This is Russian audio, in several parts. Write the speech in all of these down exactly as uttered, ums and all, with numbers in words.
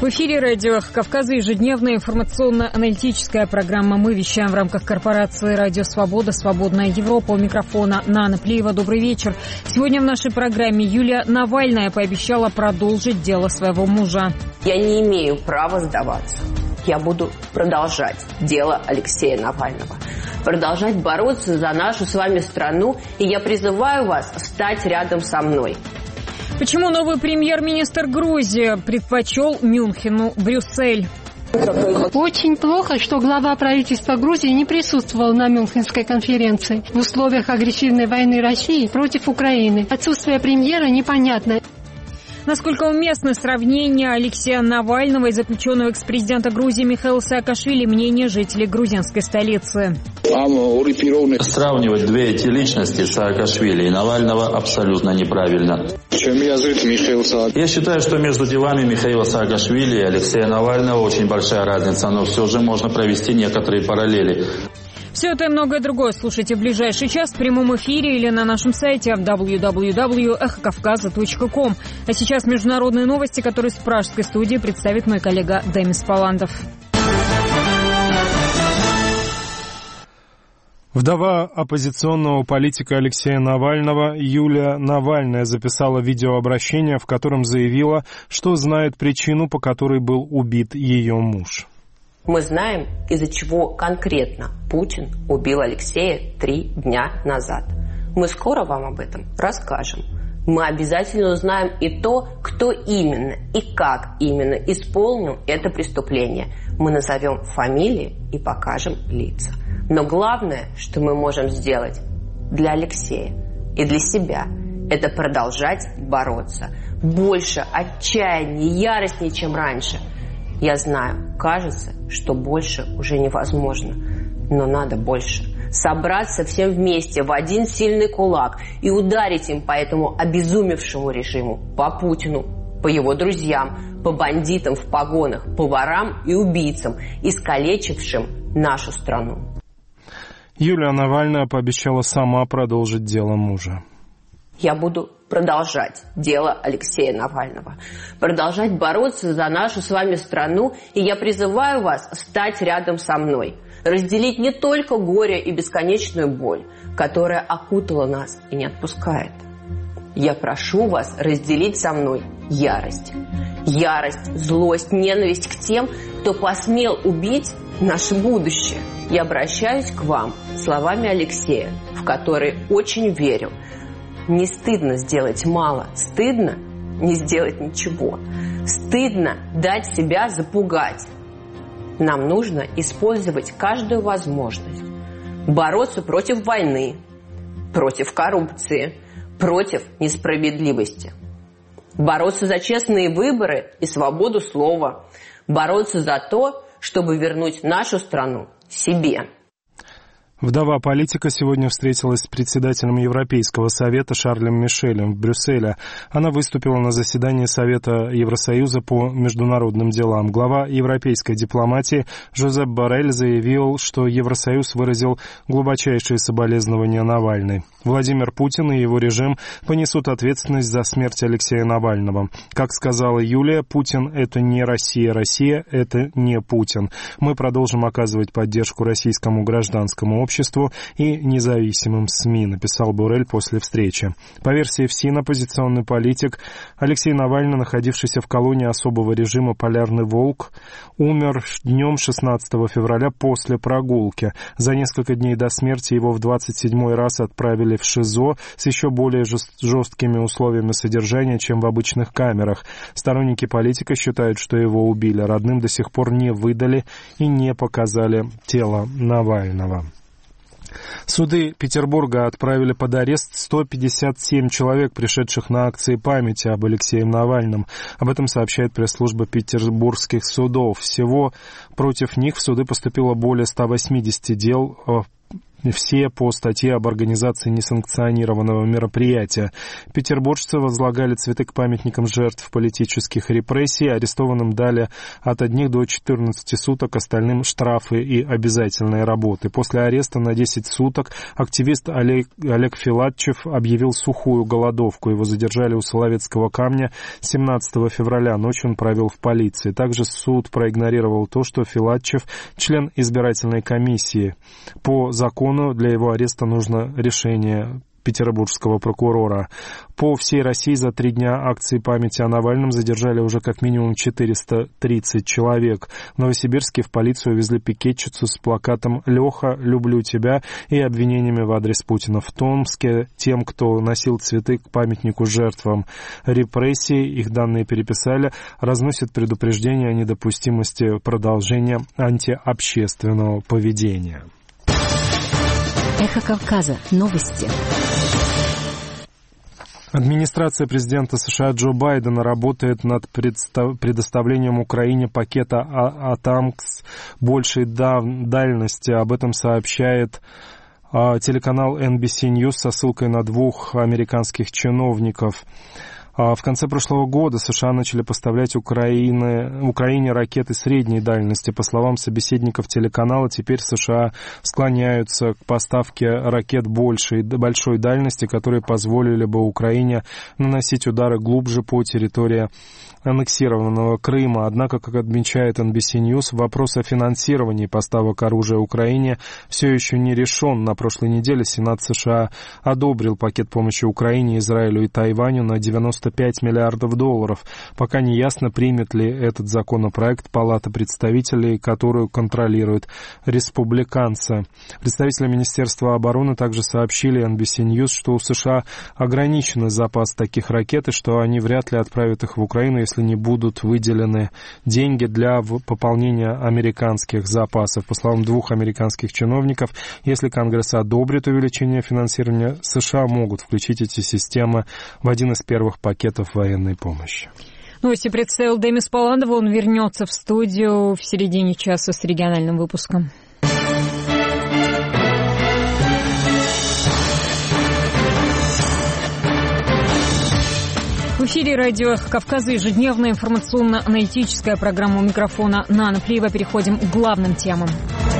В эфире радио «Кавказа» ежедневная информационно-аналитическая программа. Мы вещаем в рамках корпорации «Радио Свобода», «Свободная Европа». У микрофона Нана Плиева. Добрый вечер. Сегодня в нашей программе Юлия Навальная пообещала продолжить дело своего мужа. Я не имею права сдаваться. Я буду продолжать дело Алексея Навального. Продолжать бороться за нашу с вами страну. И я призываю вас встать рядом со мной. Почему новый премьер-министр Грузии предпочел Мюнхену Брюссель? Очень плохо, что глава правительства Грузии не присутствовал на Мюнхенской конференции в условиях агрессивной войны России против Украины. Отсутствие премьера непонятно. Насколько уместно сравнение Алексея Навального и заключенного экс-президента Грузии Михаила Саакашвили, мнение жителей грузинской столицы? Сравнивать две эти личности, Саакашвили и Навального, абсолютно неправильно. Я считаю, что между делами Михаила Саакашвили и Алексея Навального очень большая разница, но все же можно провести некоторые параллели. Все это и многое другое слушайте в ближайший час в прямом эфире или на нашем сайте дабл ю дабл ю дабл ю точка эхо кавказа точка ком. А сейчас международные новости, которые с пражской студии представит мой коллега Демис Паландов. Вдова оппозиционного политика Алексея Навального Юлия Навальная записала видеообращение, в котором заявила, что знает причину, по которой был убит ее муж. Мы знаем, из-за чего конкретно Путин убил Алексея три дня назад. Мы скоро вам об этом расскажем. Мы обязательно узнаем и то, кто именно и как именно исполнил это преступление. Мы назовем фамилии и покажем лица. Но главное, что мы можем сделать для Алексея и для себя, это продолжать бороться. Больше отчаяния, яростнее, чем раньше. Я знаю, кажется, что больше уже невозможно, но надо больше. Собраться всем вместе в один сильный кулак и ударить им по этому обезумевшему режиму, по Путину, по его друзьям, по бандитам в погонах, по ворам и убийцам, искалечившим нашу страну. Юлия Навальная пообещала сама продолжить дело мужа. Я буду продолжать дело Алексея Навального. Продолжать бороться за нашу с вами страну. И я призываю вас встать рядом со мной. Разделить не только горе и бесконечную боль, которая окутала нас и не отпускает. Я прошу вас разделить со мной ярость. Ярость, злость, ненависть к тем, кто посмел убить наше будущее. Я обращаюсь к вам словами Алексея, в которые очень верю. Не стыдно сделать мало, стыдно не сделать ничего. Стыдно дать себя запугать. Нам нужно использовать каждую возможность. Бороться против войны, против коррупции, против несправедливости. Бороться за честные выборы и свободу слова. Бороться за то, чтобы вернуть нашу страну себе. Вдова политика сегодня встретилась с председателем Европейского совета Шарлем Мишелем в Брюсселе. Она выступила на заседании Совета Евросоюза по международным делам. Глава европейской дипломатии Жозеп Боррель заявил, что Евросоюз выразил глубочайшие соболезнования Навальной. Владимир Путин и его режим понесут ответственность за смерть Алексея Навального. Как сказала Юлия, Путин – это не Россия, Россия – это не Путин. Мы продолжим оказывать поддержку российскому гражданскому обществу. обществу и независимым СМИ, написал Боррель после встречи. По версии ФСИН, оппозиционный политик Алексей Навальный, находившийся в колонии особого режима «Полярный волк», умер днем шестнадцатого февраля после прогулки. За несколько дней до смерти его в двадцать седьмой раз отправили в ШИЗО с еще более жесткими условиями содержания, чем в обычных камерах. Сторонники политика считают, что его убили. Родным до сих пор не выдали и не показали тело Навального. Суды Петербурга отправили под арест сто пятьдесят семь человек, пришедших на акции памяти об Алексее Навальном. Об этом сообщает пресс-служба петербургских судов. Всего против них в суды поступило более ста восьмидесяти дел все по статье об организации несанкционированного мероприятия. Петербуржцы возлагали цветы к памятникам жертв политических репрессий. Арестованным дали от одних до четырнадцати суток, остальным штрафы и обязательные работы. После ареста на десять суток активист Олег, Олег Филатчев объявил сухую голодовку. Его задержали у Соловецкого камня семнадцатого февраля. Ночь он провел в полиции. Также суд проигнорировал то, что Филатчев член избирательной комиссии. По закону для его ареста нужно решение петербургского прокурора. По всей России за три дня акции памяти о Навальном задержали уже как минимум четыреста тридцать человек. В Новосибирске в полицию увезли пикетчицу с плакатом «Леха, люблю тебя» и обвинениями в адрес Путина. В Томске тем, кто носил цветы к памятнику жертвам репрессий, их данные переписали, разносят предупреждение о недопустимости продолжения антиобщественного поведения. Эхо Кавказа. Новости. Администрация президента США Джо Байдена работает над предоставлением Украине пакета «Атакмс» большей дальности. Об этом сообщает телеканал эн би си News со ссылкой на двух американских чиновников. В конце прошлого года США начали поставлять Украине, Украине ракеты средней дальности. По словам собеседников телеканала, теперь США склоняются к поставке ракет большей, большой дальности, которые позволили бы Украине наносить удары глубже по территории аннексированного Крыма. Однако, как отмечает эн би си News, вопрос о финансировании поставок оружия Украине все еще не решен. На прошлой неделе Сенат США одобрил пакет помощи Украине, Израилю и Тайваню на девяносто пять миллиардов долларов. Пока не ясно, примет ли этот законопроект Палата представителей, которую контролируют республиканцы. Представители Министерства обороны также сообщили эн би си News, что у США ограниченный запас таких ракет и что они вряд ли отправят их в Украину, если не будут выделены деньги для пополнения американских запасов. По словам двух американских чиновников, если Конгресс одобрит увеличение финансирования, США могут включить эти системы в один из первых пакетов военной помощи. Новости представил Демис Паландова. Он вернется в студию в середине часа с региональным выпуском. В эфире радио «Эхо Кавказа», ежедневная информационно-аналитическая программа. У микрофона Нана Плиева. Переходим к главным темам.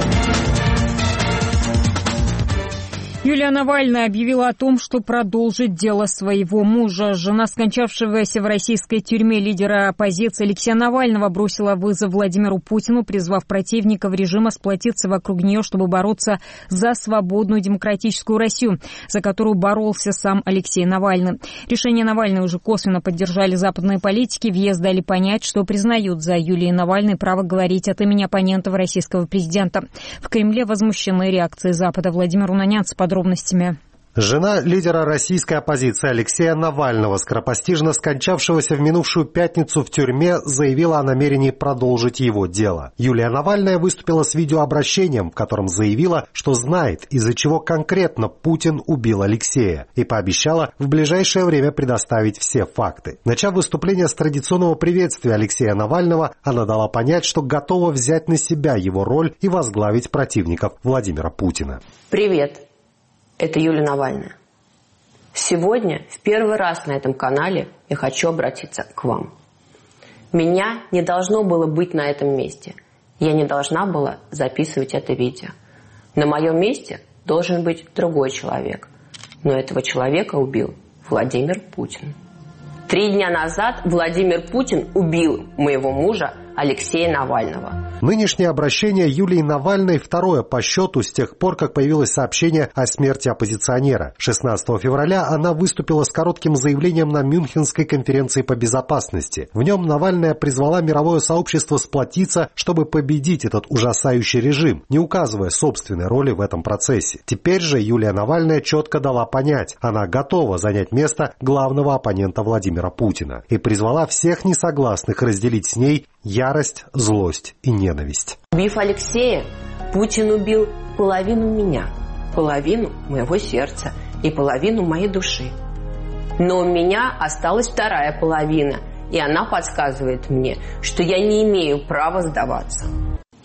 Юлия Навальная объявила о том, что продолжит дело своего мужа. Жена скончавшегося в российской тюрьме лидера оппозиции Алексея Навального бросила вызов Владимиру Путину, призвав противников режима сплотиться вокруг нее, чтобы бороться за свободную демократическую Россию, за которую боролся сам Алексей Навальный. Решение Навальной уже косвенно поддержали западные политики. В ЕС дали понять, что признают за Юлией Навальной право говорить от имени оппонентов российского президента. В Кремле возмущены реакцией Запада. Владимир Унанянц с подробностями. Жена лидера российской оппозиции Алексея Навального, скоропостижно скончавшегося в минувшую пятницу в тюрьме, заявила о намерении продолжить его дело. Юлия Навальная выступила с видеообращением, в котором заявила, что знает, из-за чего конкретно Путин убил Алексея, и пообещала в ближайшее время предоставить все факты. Начав выступление с традиционного приветствия Алексея Навального, она дала понять, что готова взять на себя его роль и возглавить противников Владимира Путина. Привет. Это Юлия Навальная. Сегодня, в первый раз на этом канале, я хочу обратиться к вам. Меня не должно было быть на этом месте. Я не должна была записывать это видео. На моем месте должен быть другой человек. Но этого человека убил Владимир Путин. Три дня назад Владимир Путин убил моего мужа Алексея Навального. Нынешнее обращение Юлии Навальной второе по счету с тех пор, как появилось сообщение о смерти оппозиционера. шестнадцатого февраля она выступила с коротким заявлением на Мюнхенской конференции по безопасности. В нем Навальная призвала мировое сообщество сплотиться, чтобы победить этот ужасающий режим, не указывая собственной роли в этом процессе. Теперь же Юлия Навальная четко дала понять, она готова занять место главного оппонента Владимира Путина и призвала всех несогласных разделить с ней ярость, злость и ненависть. Убив Алексея, Путин убил половину меня, половину моего сердца и половину моей души. Но у меня осталась вторая половина, и она подсказывает мне, что я не имею права сдаваться.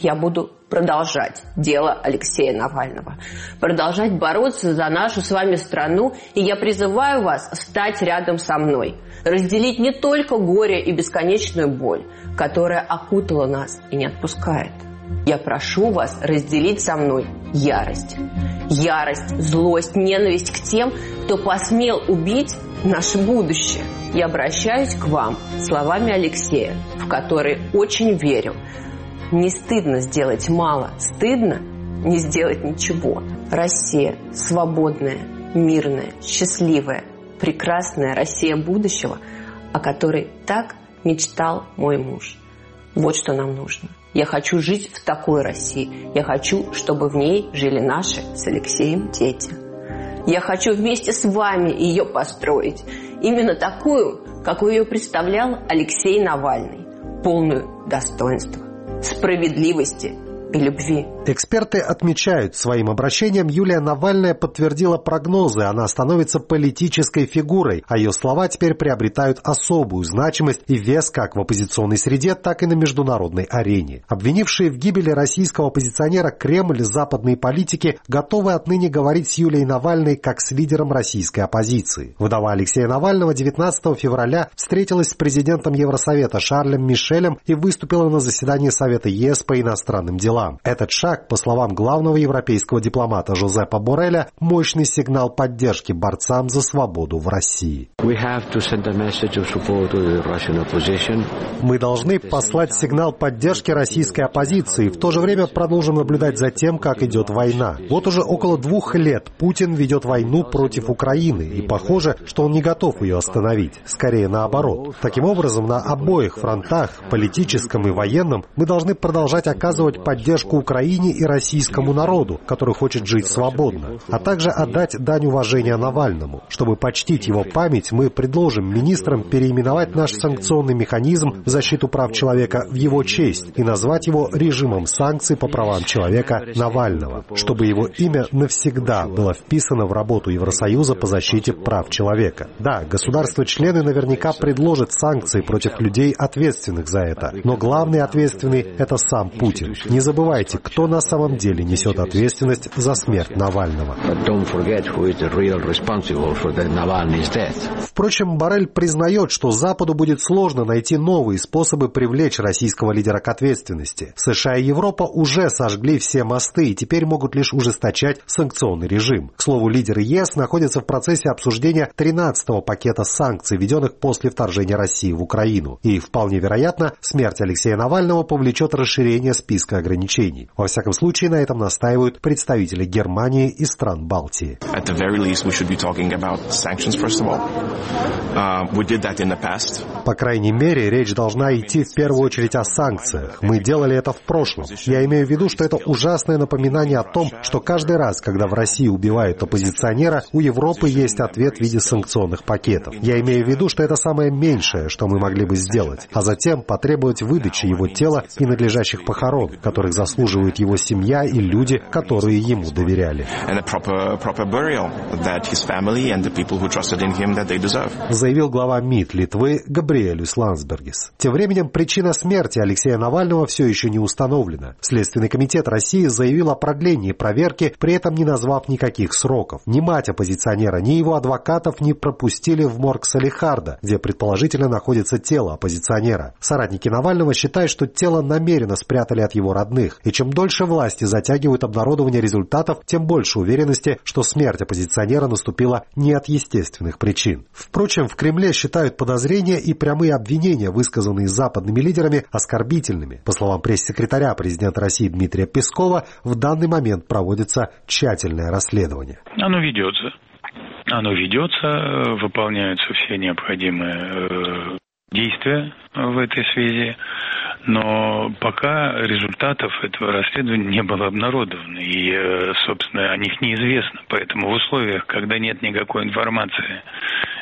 я буду продолжать дело Алексея Навального, продолжать бороться за нашу с вами страну, и я призываю вас стать рядом со мной, разделить не только горе и бесконечную боль, которая окутала нас и не отпускает. Я прошу вас разделить со мной ярость. Ярость, злость, ненависть к тем, кто посмел убить наше будущее. Я обращаюсь к вам словами Алексея, в которые очень верю. Не стыдно сделать мало, стыдно не сделать ничего. Россия свободная, мирная, счастливая, прекрасная Россия будущего, о которой так мечтал мой муж. Вот что нам нужно. Я хочу жить в такой России. Я хочу, чтобы в ней жили наши с Алексеем дети. Я хочу вместе с вами ее построить. Именно такую, какую ее представлял Алексей Навальный. Полную достоинства, справедливости и любви. Эксперты отмечают, своим обращением Юлия Навальная подтвердила прогнозы. Она становится политической фигурой, а ее слова теперь приобретают особую значимость и вес как в оппозиционной среде, так и на международной арене. Обвинившие в гибели российского оппозиционера Кремль и западные политики готовы отныне говорить с Юлией Навальной как с лидером российской оппозиции. Вдова Алексея Навального девятнадцатого февраля встретилась с президентом Евросовета Шарлем Мишелем и выступила на заседании Совета ЕС по иностранным делам. Этот шаг, по словам главного европейского дипломата Жозепа Борреля, мощный сигнал поддержки борцам за свободу в России. Мы должны послать сигнал поддержки российской оппозиции, в то же время продолжим наблюдать за тем, как идет война. Вот уже около двух лет Путин ведет войну против Украины, и похоже, что он не готов ее остановить. Скорее наоборот. Таким образом, на обоих фронтах, политическом и военном, мы должны продолжать оказывать поддержку Украине и российскому народу, который хочет жить свободно, а также отдать дань уважения Навальному. Чтобы почтить его память, мы предложим министрам переименовать наш санкционный механизм в защиту прав человека в его честь и назвать его режимом санкций по правам человека Навального, чтобы его имя навсегда было вписано в работу Евросоюза по защите прав человека. Да, государства-члены наверняка предложат санкции против людей, ответственных за это, но главный ответственный – это сам Путин. Не забывайте, кто на самом деле несет ответственность за смерть Навального. Впрочем, Боррель признает, что Западу будет сложно найти новые способы привлечь российского лидера к ответственности. США и Европа уже сожгли все мосты и теперь могут лишь ужесточать санкционный режим. К слову, лидеры ЕС находятся в процессе обсуждения тринадцатого пакета санкций, введенных после вторжения России в Украину. И вполне вероятно, смерть Алексея Навального повлечет расширение списка ограничений. Во всяком случае, на этом настаивают представители Германии и стран Балтии. По крайней мере, речь должна идти в первую очередь о санкциях. Мы делали это в прошлом. Я имею в виду, что это ужасное напоминание о том, что каждый раз, когда в России убивают оппозиционера, у Европы есть ответ в виде санкционных пакетов. Я имею в виду, что это самое меньшее, что мы могли бы сделать, а затем потребовать выдачи его тела и надлежащих похорон, которых заслуживают его семья и люди, которые ему доверяли. Заявил глава МИД Литвы Габриэлюс Ландсбергис. Тем временем причина смерти Алексея Навального все еще не установлена. Следственный комитет России заявил о продлении проверки, при этом не назвав никаких сроков. Ни мать оппозиционера, ни его адвокатов не пропустили в морг Салехарда, где предположительно находится тело оппозиционера. Соратники Навального считают, что тело намеренно спрятали от его родных, и чем дольше власти затягивают обнародование результатов, тем больше уверенности, что смерть оппозиционера наступила не от естественных причин. Впрочем, в Кремле считают подозрения и прямые обвинения, высказанные западными лидерами, оскорбительными. По словам пресс-секретаря президента России Дмитрия Пескова, в данный момент проводится тщательное расследование. Оно ведется. Оно ведется, выполняются все необходимые действия в этой связи. Но пока результатов этого расследования не было обнародовано, и, собственно, о них неизвестно. Поэтому в условиях, когда нет никакой информации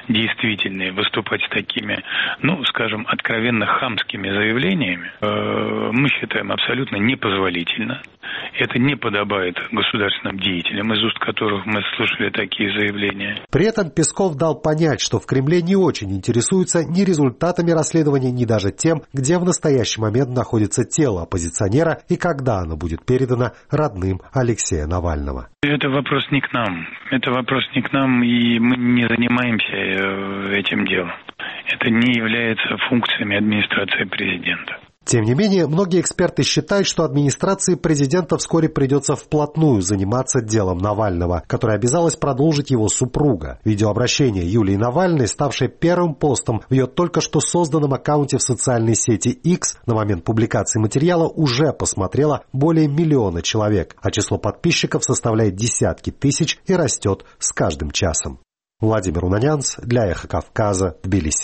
действительные, выступать с такими, ну, скажем, откровенно хамскими заявлениями, мы считаем абсолютно непозволительно. Это не подобает государственным деятелям, из уст которых мы слышали такие заявления. При этом Песков дал понять, что в Кремле не очень интересуются ни результатами расследования, ни даже тем, где в настоящий момент находится тело оппозиционера и когда оно будет передано родным Алексея Навального. Это вопрос не к нам. Это вопрос не к нам, и мы не занимаемся этим делом. Это не является функциями администрации президента. Тем не менее, многие эксперты считают, что администрации президента вскоре придется вплотную заниматься делом Навального, которое обязалась продолжить его супруга. Видеообращение Юлии Навальной, ставшее первым постом в ее только что созданном аккаунте в социальной сети X, на момент публикации материала уже посмотрело более миллиона человек, а число подписчиков составляет десятки тысяч и растет с каждым часом. Владимир Унанянц для Эхо Кавказа, Тбилиси.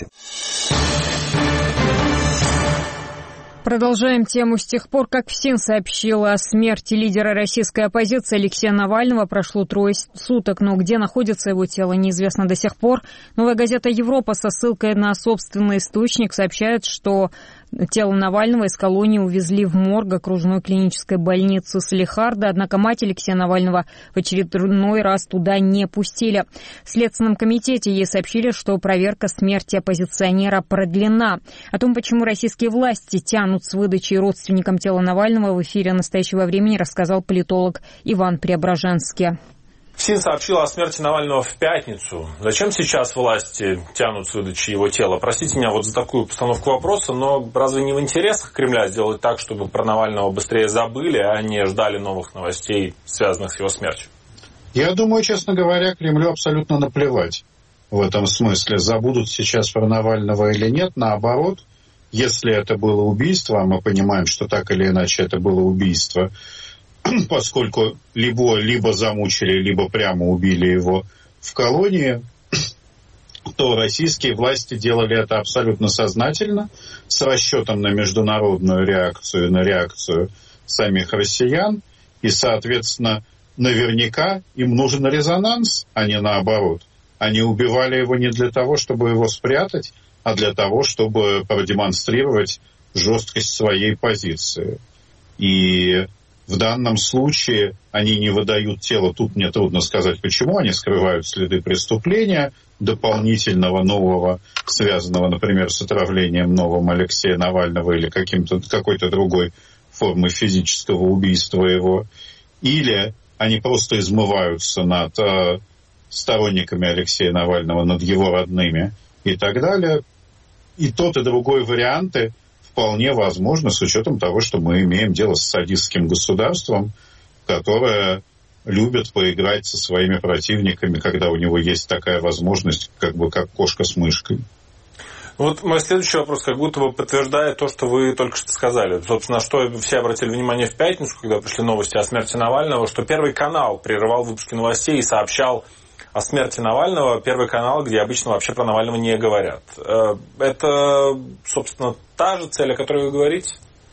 Продолжаем тему. С тех пор, как ФСИН сообщила о смерти лидера российской оппозиции Алексея Навального, прошло трое суток, но где находится его тело, неизвестно до сих пор. Новая газета «Европа» со ссылкой на собственный источник сообщает, что тело Навального из колонии увезли в морг окружной клинической больницы Салехарда, однако мать Алексея Навального в очередной раз туда не пустили. В Следственном комитете ей сообщили, что проверка смерти оппозиционера продлена. О том, почему российские власти тянут с выдачей родственникам тела Навального, в эфире «Настоящего времени» рассказал политолог Иван Преображенский. ФСИН сообщила о смерти Навального в пятницу. Зачем сейчас власти тянут с выдачи его тела? Простите меня вот за такую постановку вопроса, но разве не в интересах Кремля сделать так, чтобы про Навального быстрее забыли, а не ждали новых новостей, связанных с его смертью? Я думаю, честно говоря, Кремлю абсолютно наплевать в этом смысле. Забудут сейчас про Навального или нет. Наоборот, если это было убийство, а мы понимаем, что так или иначе это было убийство, поскольку либо, либо замучили, либо прямо убили его в колонии, то российские власти делали это абсолютно сознательно, с расчетом на международную реакцию, на реакцию самих россиян, и, соответственно, наверняка им нужен резонанс, а не наоборот. Они убивали его не для того, чтобы его спрятать, а для того, чтобы продемонстрировать жесткость своей позиции. И в данном случае они не выдают тело. Тут мне трудно сказать, почему. Они скрывают следы преступления, дополнительного, нового, связанного, например, с отравлением новым Алексея Навального или каким-то, какой-то другой формой физического убийства его. Или они просто измываются над э, сторонниками Алексея Навального, над его родными и так далее. И тот, и другой варианты вполне возможно, с учетом того, что мы имеем дело с садистским государством, которое любит поиграть со своими противниками, когда у него есть такая возможность, как бы как кошка с мышкой. Вот мой следующий вопрос как будто бы подтверждает то, что вы только что сказали. Собственно, что все обратили внимание в пятницу, когда пришли новости о смерти Навального, что Первый канал прерывал выпуски новостей и сообщал о смерти Навального. Первый канал, где обычно вообще про Навального не говорят. Это, собственно, та же цель, о которой вы говорите?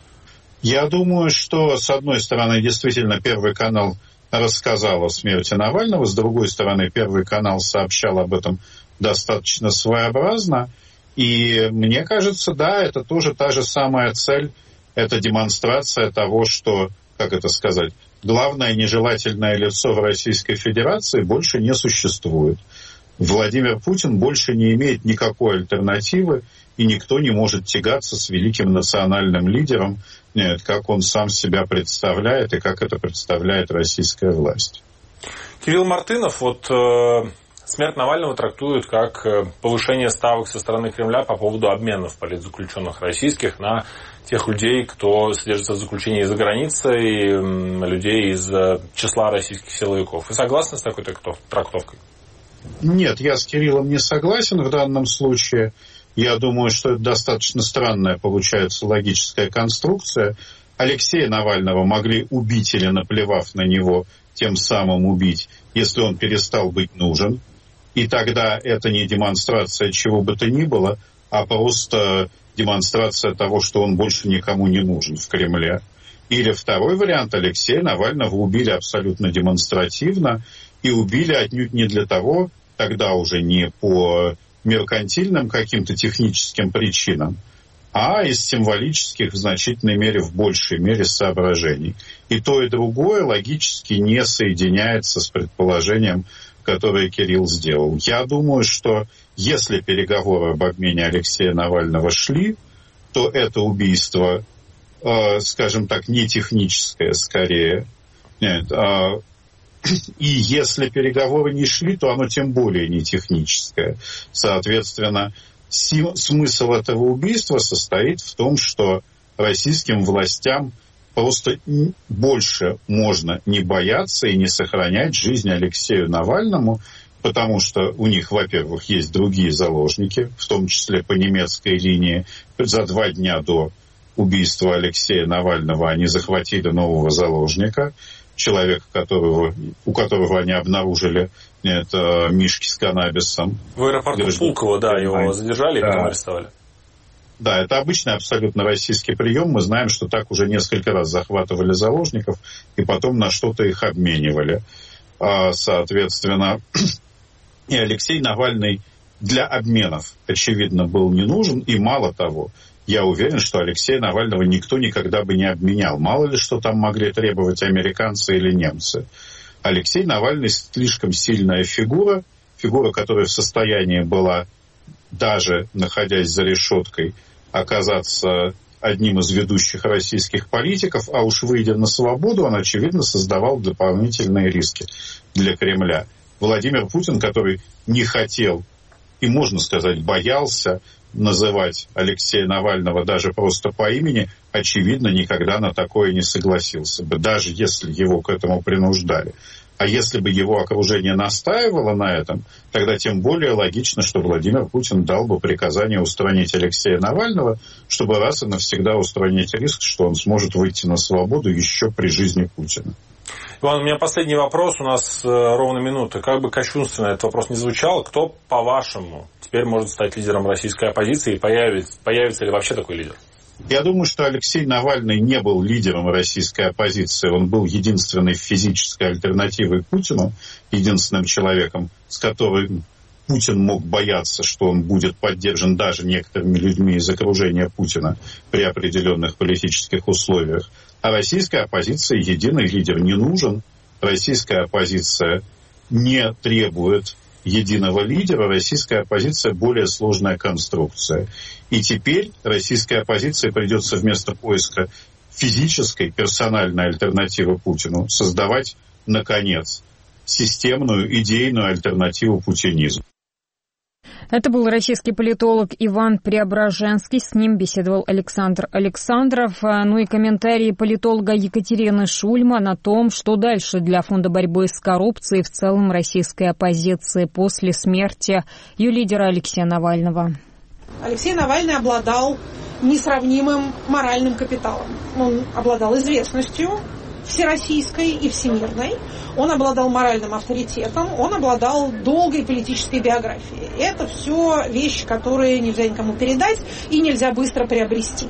Я думаю, что, с одной стороны, действительно, Первый канал рассказал о смерти Навального, с другой стороны, Первый канал сообщал об этом достаточно своеобразно. И мне кажется, да, это тоже та же самая цель, это демонстрация того, что, как это сказать, главное нежелательное лицо в Российской Федерации больше не существует. Владимир Путин больше не имеет никакой альтернативы, и никто не может тягаться с великим национальным лидером, нет, как он сам себя представляет и как это представляет российская власть. Кирилл Мартынов, вот э, смерть Навального трактует как повышение ставок со стороны Кремля по поводу обменов политзаключенных российских на тех людей, кто содержится в заключении из-за границы, и м, людей из числа российских силовиков. Вы согласны с такой трактовкой? Нет, я с Кириллом не согласен в данном случае. Я думаю, что это достаточно странная получается логическая конструкция. Алексея Навального могли убить или, наплевав на него, тем самым убить, если он перестал быть нужен. И тогда это не демонстрация чего бы то ни было, а просто демонстрация того, что он больше никому не нужен в Кремле. Или второй вариант, Алексея Навального убили абсолютно демонстративно, и убили отнюдь не для того, тогда уже не по меркантильным каким-то техническим причинам, а из символических в значительной мере, в большей мере соображений. И то, и другое логически не соединяется с предположением, которое Кирилл сделал. Я думаю, что если переговоры об обмене Алексея Навального шли, то это убийство, э, скажем так, не техническое скорее. Нет, э, и если переговоры не шли, то оно тем более не техническое. Соответственно, смысл этого убийства состоит в том, что российским властям просто больше можно не бояться и не сохранять жизнь Алексею Навальному, потому что у них, во-первых, есть другие заложники, в том числе по немецкой линии. За два дня до убийства Алексея Навального они захватили нового заложника, человека, которого, у которого они обнаружили это мишки с каннабисом. В аэропорту Пулково, да, его задержали и да. потом арестовали. Да, это обычный абсолютно российский прием. Мы знаем, что так уже несколько раз захватывали заложников и потом на что-то их обменивали. Соответственно, и Алексей Навальный для обменов, очевидно, был не нужен. И мало того, я уверен, что Алексея Навального никто никогда бы не обменял. Мало ли, что там могли требовать американцы или немцы. Алексей Навальный слишком сильная фигура, фигура, которая в состоянии была, даже находясь за решеткой, оказаться одним из ведущих российских политиков, а уж выйдя на свободу, он, очевидно, создавал дополнительные риски для Кремля. Владимир Путин, который не хотел и, можно сказать, боялся называть Алексея Навального даже просто по имени, очевидно, никогда на такое не согласился бы, даже если его к этому принуждали. А если бы его окружение настаивало на этом, тогда тем более логично, что Владимир Путин дал бы приказание устранить Алексея Навального, чтобы раз и навсегда устранить риск, что он сможет выйти на свободу еще при жизни Путина. Иван, у меня последний вопрос, у нас э, ровно минута. Как бы кощунственно этот вопрос не звучал, кто, по-вашему, теперь может стать лидером российской оппозиции и появится, появится ли вообще такой лидер? Я думаю, что Алексей Навальный не был лидером российской оппозиции. Он был единственной физической альтернативой Путину, единственным человеком, с которым Путин мог бояться, что он будет поддержан даже некоторыми людьми из окружения Путина при определенных политических условиях. А российской оппозиции единый лидер не нужен. Российская оппозиция не требует единого лидера. Российская оппозиция более сложная конструкция. И теперь российской оппозиции придется вместо поиска физической, персональной альтернативы Путину создавать, наконец, системную, идейную альтернативу путинизму. Это был российский политолог Иван Преображенский. С ним беседовал Александр Александров. Ну и комментарии политолога Екатерины Шульман о том, что дальше для Фонда борьбы с коррупцией в целом российской оппозиции после смерти ее лидера Алексея Навального. Алексей Навальный обладал несравнимым моральным капиталом. Он обладал известностью всероссийской и всемирной. Он обладал моральным авторитетом, он обладал долгой политической биографией. Это все вещи, которые нельзя никому передать и нельзя быстро приобрести.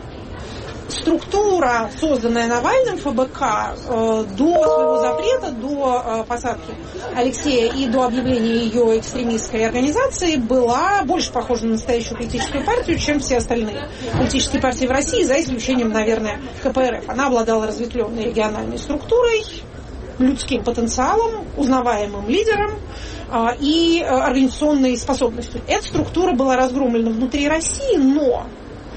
Структура, созданная Навальным, ФБК, э, до своего запрета, до э, посадки Алексея и до объявления ее экстремистской организацией, была больше похожа на настоящую политическую партию, чем все остальные политические партии в России, за исключением, наверное, КПРФ. Она обладала разветвленной региональной структурой, людским потенциалом, узнаваемым лидером э, и э, организационной способностью. Эта структура была разгромлена внутри России, но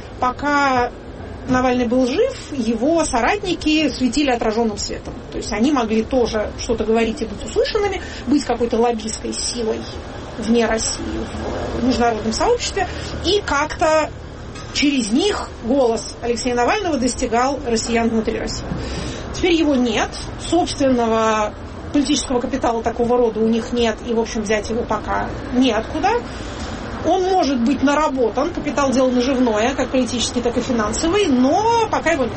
пока Навальный был жив, его соратники светили отраженным светом. То есть они могли тоже что-то говорить и быть услышанными, быть какой-то лоббистской силой вне России, в международном сообществе, и как-то через них голос Алексея Навального достигал россиян внутри России. Теперь его нет, собственного политического капитала такого рода у них нет, и, в общем, взять его пока неоткуда. Он может быть наработан, капитал дело наживное, как политический, так и финансовый, но пока его нет.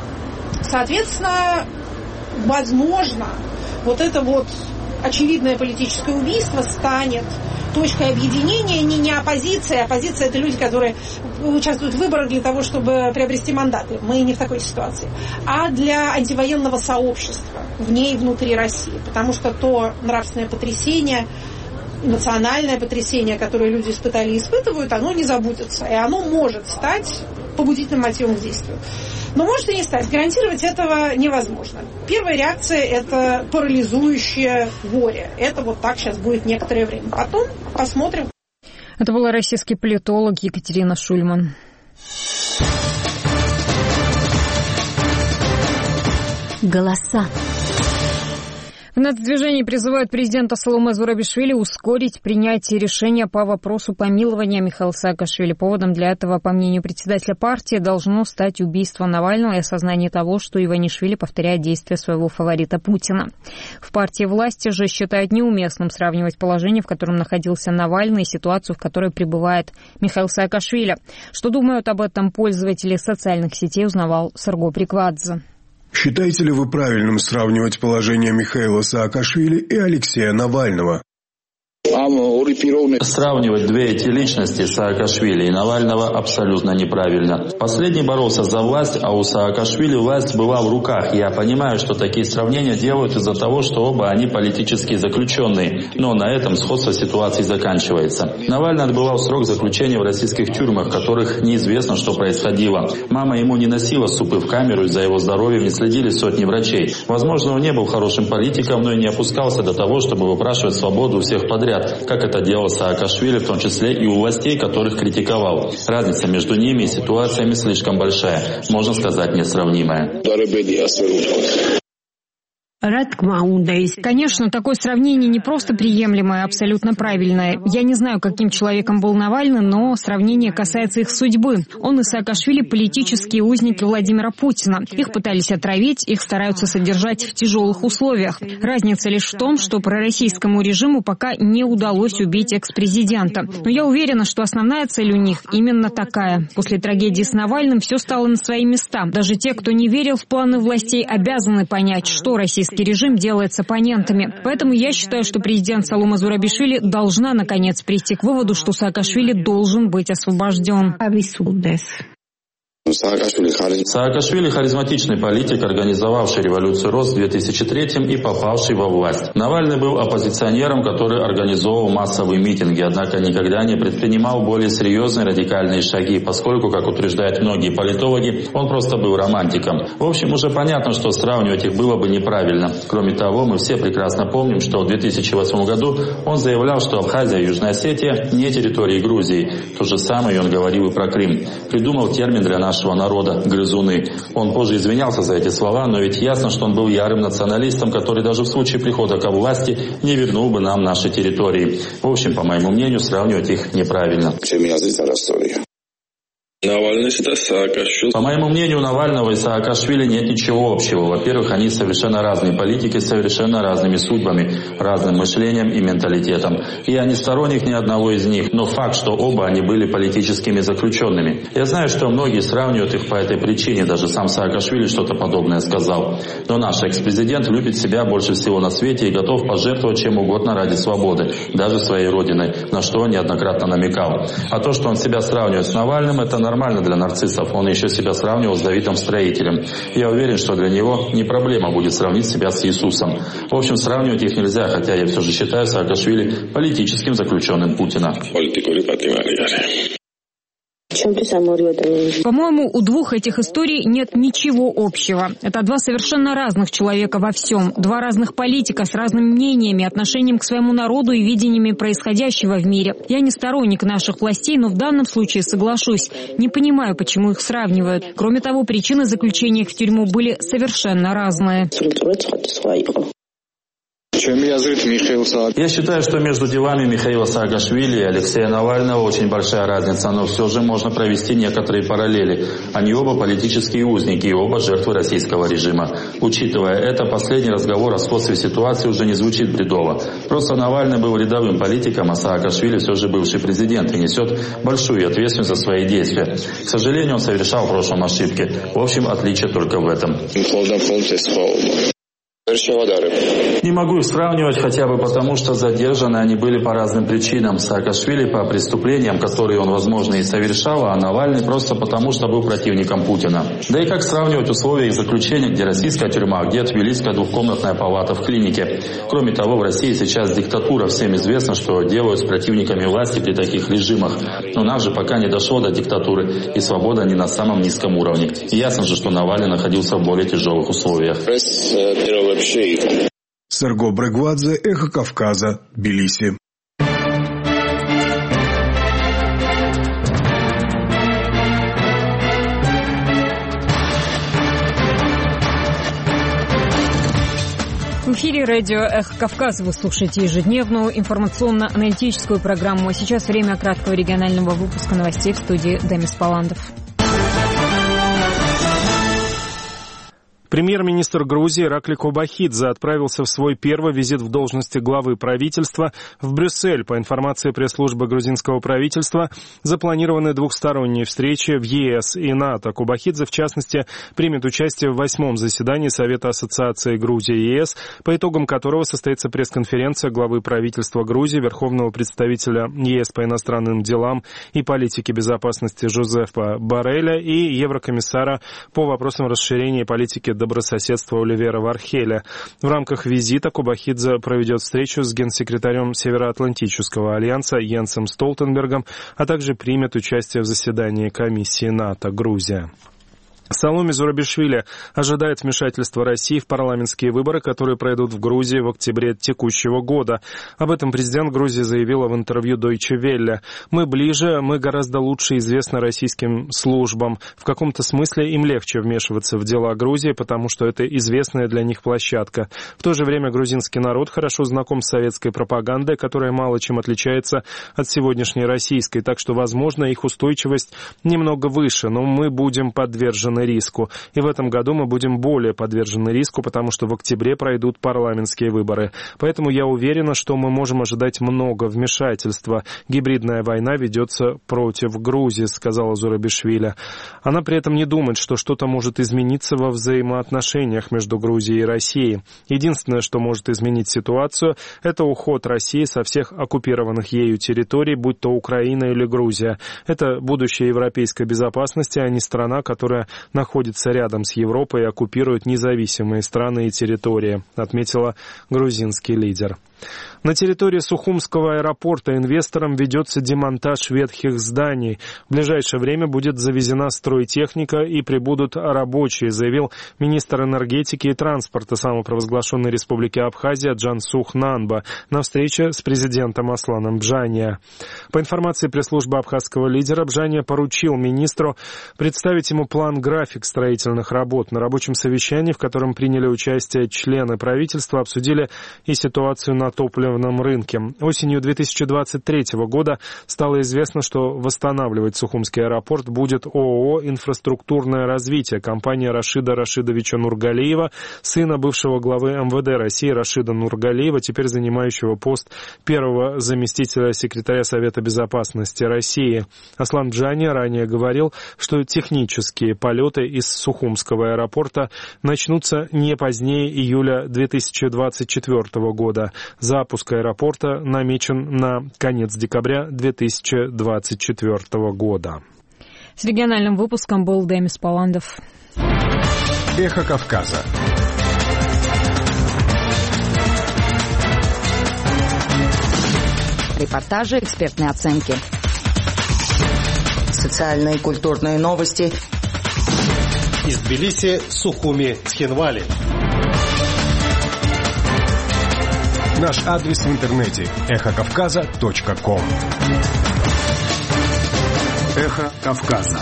Соответственно, возможно, вот это вот очевидное политическое убийство станет точкой объединения не, не оппозиции. Оппозиция – это люди, которые участвуют в выборах для того, чтобы приобрести мандаты. Мы не в такой ситуации. А для антивоенного сообщества вне и внутри России. Потому что то нравственное потрясение, эмоциональное потрясение, которое люди испытали и испытывают, оно не забудется. И оно может стать побудительным мотивом к действию. Но может и не стать. Гарантировать этого невозможно. Первая реакция – это парализующее горе. Это вот так сейчас будет некоторое время. Потом посмотрим. Это была российский политолог Екатерина Шульман. Голоса. В нацдвижении призывают президента Саломе Зурабишвили ускорить принятие решения по вопросу помилования Михаила Саакашвили. Поводом для этого, по мнению председателя партии, должно стать убийство Навального и осознание того, что Иванишвили повторяет действия своего фаворита Путина. В партии власти же считают неуместным сравнивать положение, в котором находился Навальный, и ситуацию, в которой пребывает Михаил Саакашвили. Что думают об этом пользователи социальных сетей, узнавал Сарго Приквадзе. Считаете ли вы правильным сравнивать положение Михаила Саакашвили и Алексея Навального? Сравнивать две эти личности, Саакашвили и Навального, абсолютно неправильно. Последний боролся за власть, а у Саакашвили власть была в руках. Я понимаю, что такие сравнения делают из-за того, что оба они политические заключенные. Но на этом сходство ситуации заканчивается. Навальный отбывал срок заключения в российских тюрьмах, в которых неизвестно, что происходило. Мама ему не носила супы в камеру, из-за его здоровья не следили сотни врачей. Возможно, он не был хорошим политиком, но и не опускался до того, чтобы выпрашивать свободу у всех подряд, как это делал Саакашвили, в том числе и у властей, которых критиковал. Разница между ними и ситуациями слишком большая, можно сказать, несравнимая. Конечно, такое сравнение не просто приемлемое, а абсолютно правильное. Я не знаю, каким человеком был Навальный, но сравнение касается их судьбы. Он и Саакашвили – политические узники Владимира Путина. Их пытались отравить, их стараются содержать в тяжелых условиях. Разница лишь в том, что пророссийскому режиму пока не удалось убить экс-президента. Но я уверена, что основная цель у них именно такая. После трагедии с Навальным все стало на свои места. Даже те, кто не верил в планы властей, обязаны понять, что российский режим делает с оппонентами. Поэтому я считаю, что президент Саломе Зурабишвили должна, наконец, прийти к выводу, что Саакашвили должен быть освобожден. Саакашвили – харизматичный политик, организовавший революцию РОС в две тысячи третьем и попавший во власть. Навальный был оппозиционером, который организовывал массовые митинги, однако никогда не предпринимал более серьезные радикальные шаги, поскольку, как утверждают многие политологи, он просто был романтиком. В общем, уже понятно, что сравнивать их было бы неправильно. Кроме того, мы все прекрасно помним, что в две тысячи восьмом году он заявлял, что Абхазия и Южная Осетия не территории Грузии. То же самое он говорил и про Крым. Придумал термин для нашего народа – грызуны. Он позже извинялся за эти слова, но ведь ясно, что он был ярым националистом, который даже в случае прихода к власти не вернул бы нам наши территории. В общем, по моему мнению, сравнивать их неправильно. По моему мнению, у Навального и Саакашвили нет ничего общего. Во-первых, они совершенно разные политики, с совершенно разными судьбами, разным мышлением и менталитетом. И я не сторонник ни одного из них, но факт, что оба они были политическими заключенными. Я знаю, что многие сравнивают их по этой причине, даже сам Саакашвили что-то подобное сказал. Но наш экс-президент любит себя больше всего на свете и готов пожертвовать чем угодно ради свободы, даже своей родины, на что он неоднократно намекал. А то, что он себя сравнивает с Навальным, это нормально для нарциссов. Он еще себя сравнивал с Давидом Строителем. Я уверен, что для него не проблема будет сравнить себя с Иисусом. В общем, сравнивать их нельзя, хотя я все же считаю Саакашвили политическим заключенным Путина. По-моему, у двух этих историй нет ничего общего. Это два совершенно разных человека во всем. Два разных политика с разными мнениями, отношением к своему народу и видениями происходящего в мире. Я не сторонник наших властей, но в данном случае соглашусь. Не понимаю, почему их сравнивают. Кроме того, причины заключения их в тюрьму были совершенно разные. Я считаю, что между делами Михаила Саакашвили и Алексея Навального очень большая разница, но все же можно провести некоторые параллели. Они оба политические узники и оба жертвы российского режима. Учитывая это, последний разговор о сходстве ситуации уже не звучит бредово. Просто Навальный был рядовым политиком, а Саакашвили все же бывший президент и несет большую ответственность за свои действия. К сожалению, он совершал в прошлом ошибки. В общем, отличие только в этом. Не могу их сравнивать хотя бы потому, что задержаны они были по разным причинам. Саакашвили по преступлениям, которые он, возможно, и совершал, а Навальный просто потому, что был противником Путина. Да и как сравнивать условия их заключения, где российская тюрьма, где тбилисская двухкомнатная палата в клинике. Кроме того, в России сейчас диктатура. Всем известно, что делают с противниками власти при таких режимах. Но нас же пока не дошло до диктатуры, и свобода не на самом низком уровне. И ясно же, что Навальный находился в более тяжелых условиях. Серго Брегвадзе, Эхо Кавказа, Тбилиси. В эфире радио «Эхо Кавказа». Вы слушаете ежедневную информационно-аналитическую программу. А сейчас время краткого регионального выпуска новостей в студии Демис Паландов. Премьер-министр Грузии Иракли Кобахидзе отправился в свой первый визит в должности главы правительства в Брюссель. По информации пресс-службы грузинского правительства, запланированы двухсторонние встречи в ЕС и НАТО. Кобахидзе, в частности, примет участие в восьмом заседании Совета ассоциации Грузии и ЕС, по итогам которого состоится пресс-конференция главы правительства Грузии, верховного представителя ЕС по иностранным делам и политике безопасности Жозефа Борреля и еврокомиссара по вопросам расширения политики добрососедства Оливера Вархеля. В рамках визита Кобахидзе проведет встречу с генсекретарем Североатлантического альянса Йенсом Столтенбергом, а также примет участие в заседании комиссии НАТО «Грузия». Саломе Зурабишвили ожидает вмешательства России в парламентские выборы, которые пройдут в Грузии в октябре текущего года. Об этом президент Грузии заявила в интервью Deutsche Welle. «Мы ближе, мы гораздо лучше известны российским службам. В каком-то смысле им легче вмешиваться в дела Грузии, потому что это известная для них площадка. В то же время грузинский народ хорошо знаком с советской пропагандой, которая мало чем отличается от сегодняшней российской, так что, возможно, их устойчивость немного выше, но мы будем подвержены риску. И в этом году мы будем более подвержены риску, потому что в октябре пройдут парламентские выборы. Поэтому я уверена, что мы можем ожидать много вмешательства. Гибридная война ведется против Грузии», — сказала Зурабишвили. Она при этом не думает, что что-то может измениться во взаимоотношениях между Грузией и Россией. Единственное, что может изменить ситуацию, это уход России со всех оккупированных ею территорий, будь то Украина или Грузия. Это будущее европейской безопасности, а не страна, которая находится рядом с Европой и оккупирует независимые страны и территории, отметила грузинский лидер. На территории Сухумского аэропорта инвесторам ведется демонтаж ветхих зданий. В ближайшее время будет завезена стройтехника и прибудут рабочие, заявил министр энергетики и транспорта самопровозглашенной республики Абхазия Джансух Нанба на встрече с президентом Асланом Бжания. По информации пресс-службы абхазского лидера, Бжания поручил министру представить ему план-график строительных работ. На рабочем совещании, в котором приняли участие члены правительства, обсудили и ситуацию на топливном рынке. Осенью две тысячи двадцать третьего года стало известно, что восстанавливать Сухумский аэропорт будет ООО «Инфраструктурное развитие». Компания Рашида Рашидовича Нургалиева, сына бывшего главы эм вэ дэ России Рашида Нургалиева, теперь занимающего пост первого заместителя секретаря Совета безопасности России. Аслан Бжани ранее говорил, что технические полеты из Сухумского аэропорта начнутся не позднее июля две тысячи двадцать четвёртого года. Запуск аэропорта намечен на конец декабря две тысячи двадцать четвёртого года. С региональным выпуском был Демис Паландов. Эхо Кавказа. Репортажи, экспертные оценки. Социальные и культурные новости. Из Тбилиси, Сухуми, Цхинвали. Наш адрес в интернете эхо кавказа точка ком. Эхо Кавказа.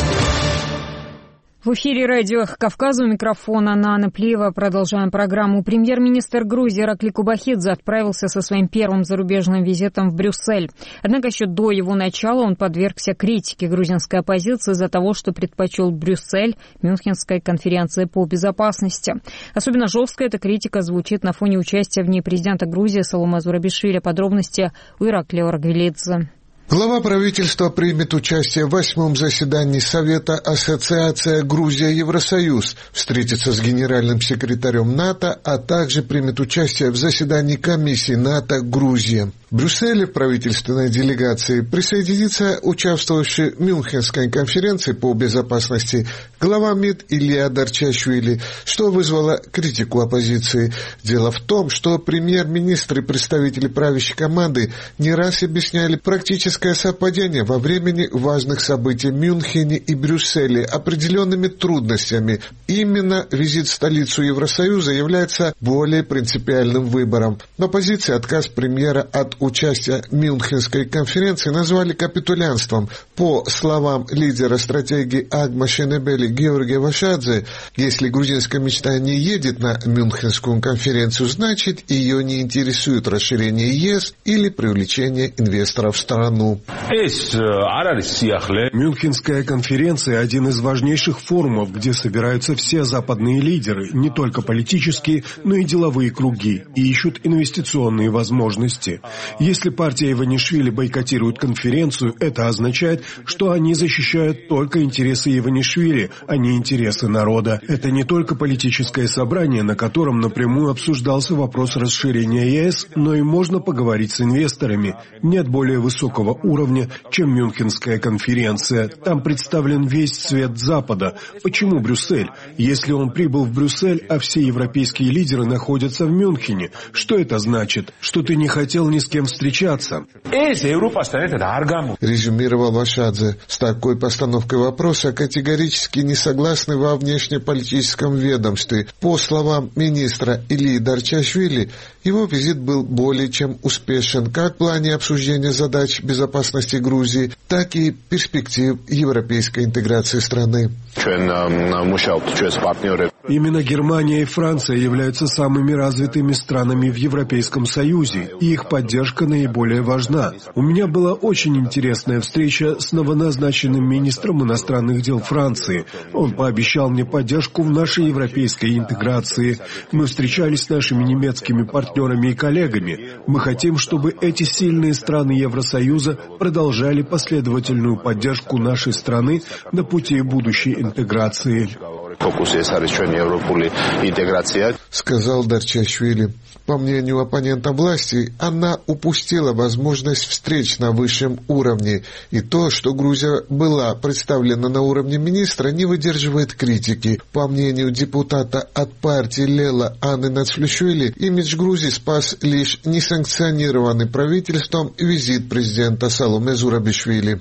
В эфире радио «Эхо Кавказа», у микрофона Нана Плиева. Продолжаем программу. Премьер-министр Грузии Иракли Кобахидзе отправился со своим первым зарубежным визитом в Брюссель. Однако еще до его начала он подвергся критике грузинской оппозиции из-за того, что предпочел Брюссель Мюнхенской конференции по безопасности. Особенно жестко эта критика звучит на фоне участия в ней президента Грузии Саломе Зурабишвили. Подробности у Иракли Оргвелидзе. Глава правительства примет участие в восьмом заседании Совета Ассоциация Грузия-Евросоюз, встретится с генеральным секретарем НАТО, а также примет участие в заседании комиссии НАТО-Грузия. В Брюсселе в правительственной делегации присоединится участвовавший в Мюнхенской конференции по безопасности глава МИД Илья Дарчашвили, что вызвало критику оппозиции. Дело в том, что премьер-министр и представители правящей команды не раз объясняли практическое совпадение во времени важных событий в Мюнхене и Брюсселе определенными трудностями. Именно визит в столицу Евросоюза является более принципиальным выбором. В оппозиции отказ премьера от участия в Мюнхенской конференции назвали капитулянством. По словам лидера стратегии Агма Шенебели Георгия Вашадзе, если грузинская мечта не едет на Мюнхенскую конференцию, значит ее не интересует расширение ЕС или привлечение инвесторов в страну. Мюнхенская конференция – один из важнейших форумов, где собираются все западные лидеры, не только политические, но и деловые круги, и ищут инвестиционные возможности. Если партия Иванишвили бойкотирует конференцию, это означает, что они защищают только интересы Иванишвили, а не интересы народа. Это не только политическое собрание, на котором напрямую обсуждался вопрос расширения ЕС, но и можно поговорить с инвесторами. Нет более высокого уровня, чем Мюнхенская конференция. Там представлен весь цвет Запада. Почему Брюссель? Если он прибыл в Брюссель, а все европейские лидеры находятся в Мюнхене, что это значит? Что ты не хотел ни с кем встречаться? Резюмировал Вашадзе. С такой постановкой вопроса категорически не согласны во внешнеполитическом ведомстве. По словам министра Ильи Дарчашвили, его визит был более чем успешен как в плане обсуждения задач безопасности Грузии, так и перспектив европейской интеграции страны. Именно Германия и Франция являются самыми развитыми странами в Европейском Союзе, и их поддержка наиболее важна. У меня была очень интересная встреча с новоназначенным министром иностранных дел Франции. Он пообещал мне поддержку в нашей европейской интеграции. Мы встречались с нашими немецкими партнерами и коллегами. Мы хотим, чтобы эти сильные страны Евросоюза продолжали последовательную поддержку нашей страны на пути будущей интеграции. Сказал Дарчашвили. По мнению оппонента власти, она упустила возможность встреч на высшем уровне. И то, что Грузия была представлена на уровне министра, не выдерживает критики. По мнению депутата от партии Лела Анны Нацфлюшвили, имидж Грузии спас лишь несанкционированный правительством визит президента Саломе Зурабишвили.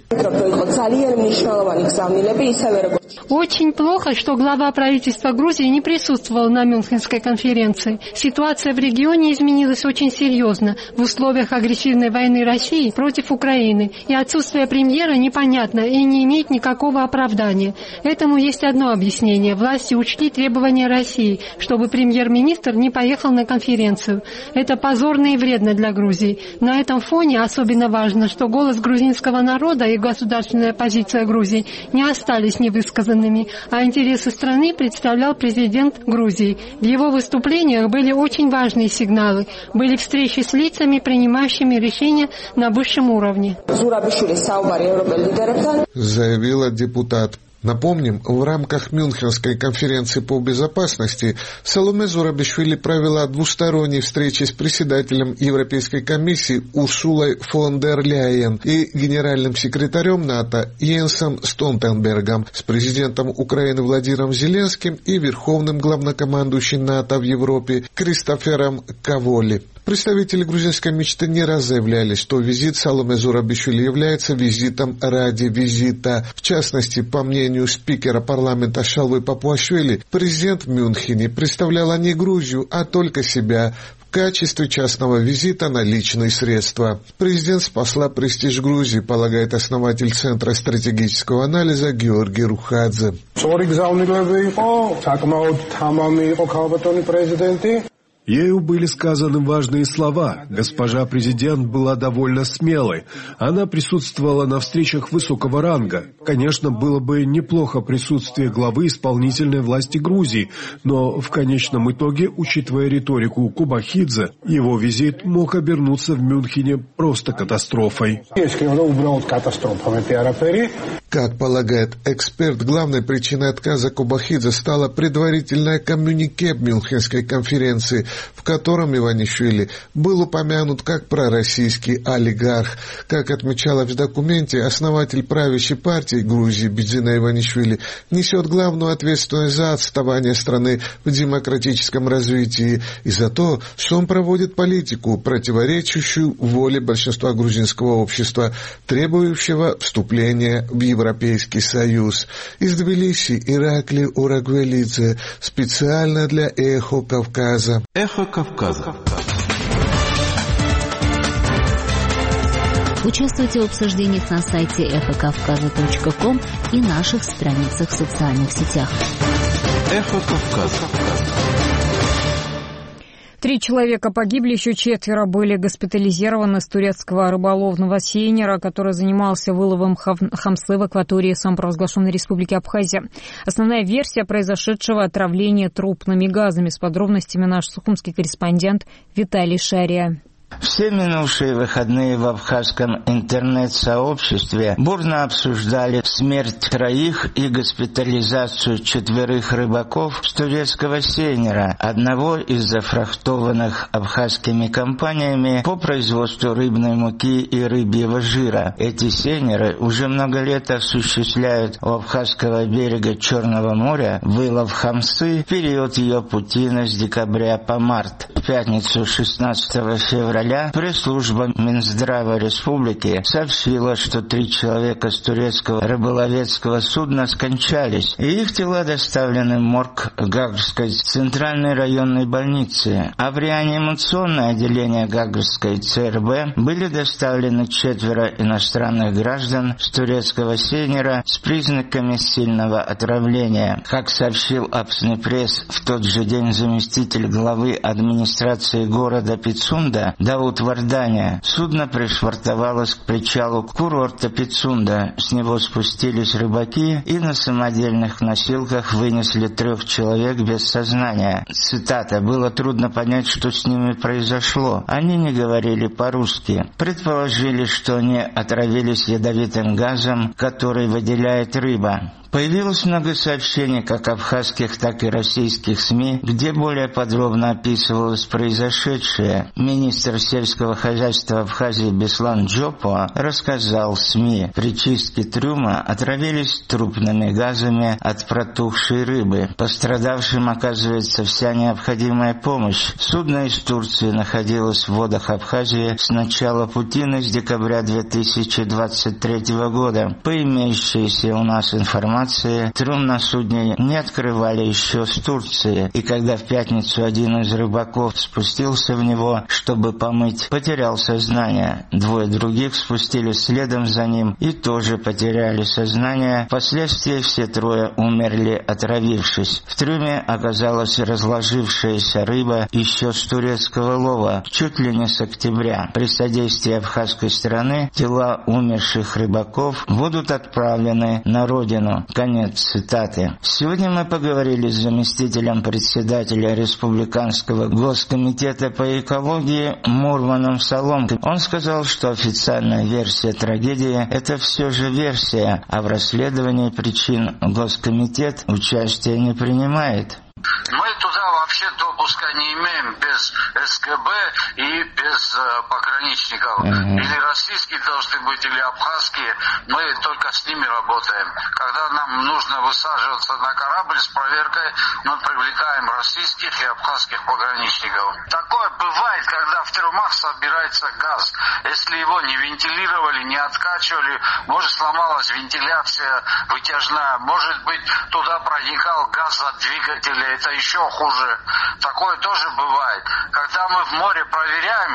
Очень плохо, что глава правительства Грузии не присутствовал на Мюнхенской конференции. Ситуация в регионе изменилась очень серьезно в условиях агрессивной войны России против Украины, и отсутствие премьера непонятно и не имеет никакого оправдания. Этому есть одно объяснение. Власти учли требования России, чтобы премьер-министр не поехал на конференцию. Это позорно и вредно для Грузии. На этом фоне особенно важно, что голос грузинского народа и государственная позиция Грузии не остались невысказанными, а интересы страны представлял президент Грузии. В его выступлениях были очень важные сигналы. Были встречи с лицами, принимающими решения на высшем уровне. Заявила депутат. Напомним, в рамках Мюнхенской конференции по безопасности Саломе Зурабишвили провела двусторонние встречи с председателем Европейской комиссии Урсулой фон дер Ляйен и генеральным секретарем НАТО Йенсом Столтенбергом, с президентом Украины Владимиром Зеленским и верховным главнокомандующим НАТО в Европе Кристофером Каволи. Представители грузинской мечты не раз заявляли, что визит Саломе Зурабишвили является визитом ради визита. В частности, по мнению спикера парламента Шалвы Папуашвили, президент в Мюнхене представляла не Грузию, а только себя в качестве частного визита на личные средства. Президент спасла престиж Грузии, полагает основатель Центра стратегического анализа Георгий Рухадзе. Ею были сказаны важные слова. Госпожа президент была довольно смелой. Она присутствовала на встречах высокого ранга. Конечно, было бы неплохо присутствие главы исполнительной власти Грузии, но в конечном итоге, учитывая риторику Кубахидзе, его визит мог обернуться в Мюнхене просто катастрофой. Как полагает эксперт, главной причиной отказа Кубахидзе стала предварительное коммюнике Мюнхенской конференции, в котором Иванишвили был упомянут как пророссийский олигарх. Как отмечалось в документе, основатель правящей партии Грузии Бидзина Иванишвили несет главную ответственность за отставание страны в демократическом развитии и за то, что он проводит политику, противоречащую воле большинства грузинского общества, требующего вступления в Европейский Союз. Из Тбилиси Иракли Урагвелидзе специально для «Эхо Кавказа». «Эхо Кавказа». Участвуйте в обсуждениях на сайте эхо кавказа точка ком и наших страницах в социальных сетях. «Эхо Кавказа». Три человека погибли, еще четверо были госпитализированы с турецкого рыболовного сейнера, который занимался выловом хамсы в акватории самопровозглашенной республики Абхазия. Основная версия произошедшего отравления трупными газами. С подробностями наш сухумский корреспондент Виталий Шария. Все минувшие выходные в абхазском интернет-сообществе бурно обсуждали смерть троих и госпитализацию четверых рыбаков с турецкого сейнера, одного из зафрахтованных абхазскими компаниями по производству рыбной муки и рыбьего жира. Эти сейнеры уже много лет осуществляют у абхазского берега Черного моря вылов хамсы в период ее путина с декабря по март. В пятницу шестнадцатого февраля пресс-служба Минздрава Республики сообщила, что три человека с турецкого рыболовецкого судна скончались, и их тела доставлены в морг Гагрской центральной районной больницы, а в реанимационное отделение Гагрской ЦРБ были доставлены четверо иностранных граждан с турецкого сейнера с признаками сильного отравления. Как сообщил Апснепресс, в тот же день заместитель главы администрации города Пицунда Дауд Варданя, судно пришвартовалось к причалу курорта Пицунда. С него спустились рыбаки и на самодельных носилках вынесли трех человек без сознания. Цитата: «Было трудно понять, что с ними произошло. Они не говорили по-русски. Предположили, что они отравились ядовитым газом, который выделяет рыба». Появилось много сообщений как абхазских, так и российских СМИ, где более подробно описывалось произошедшее. Министр сельского хозяйства Абхазии Беслан Джопо рассказал СМИ, при чистке трюма отравились трупными газами от протухшей рыбы. Пострадавшим оказывается вся необходимая помощь. Судно из Турции находилось в водах Абхазии с начала путины с декабря две тысячи двадцать третьего года. По имеющейся у нас информации, трюм на судне не открывали еще с Турции, и когда в пятницу один из рыбаков спустился в него, чтобы помыть, потерял сознание. Двое других спустились следом за ним и тоже потеряли сознание. Впоследствии все трое умерли, отравившись. В трюме оказалась разложившаяся рыба еще с турецкого лова, чуть ли не с октября. При содействии абхазской стороны тела умерших рыбаков будут отправлены на родину. Конец цитаты. Сегодня мы поговорили с заместителем председателя Республиканского госкомитета по экологии Мурманом Соломкой. Он сказал, что официальная версия трагедии – это все же версия, а в расследовании причин госкомитет участия не принимает. Мы туда вообще допуска не имеем без СКБ и без э, пограничников. Mm-hmm. Или российские должны быть, или абхазские. Мы только с ними работаем. Когда нам нужно высаживаться на корабль с проверкой, мы привлекаем российских и абхазских пограничников. Такое бывает, когда в трюмах собирается газ. Если его не вентилировали, не откачивали, может сломалась вентиляция вытяжная, может быть туда проникал газ от двигателя, это еще хуже. Такое тоже бывает. Когда мы в море проверяем,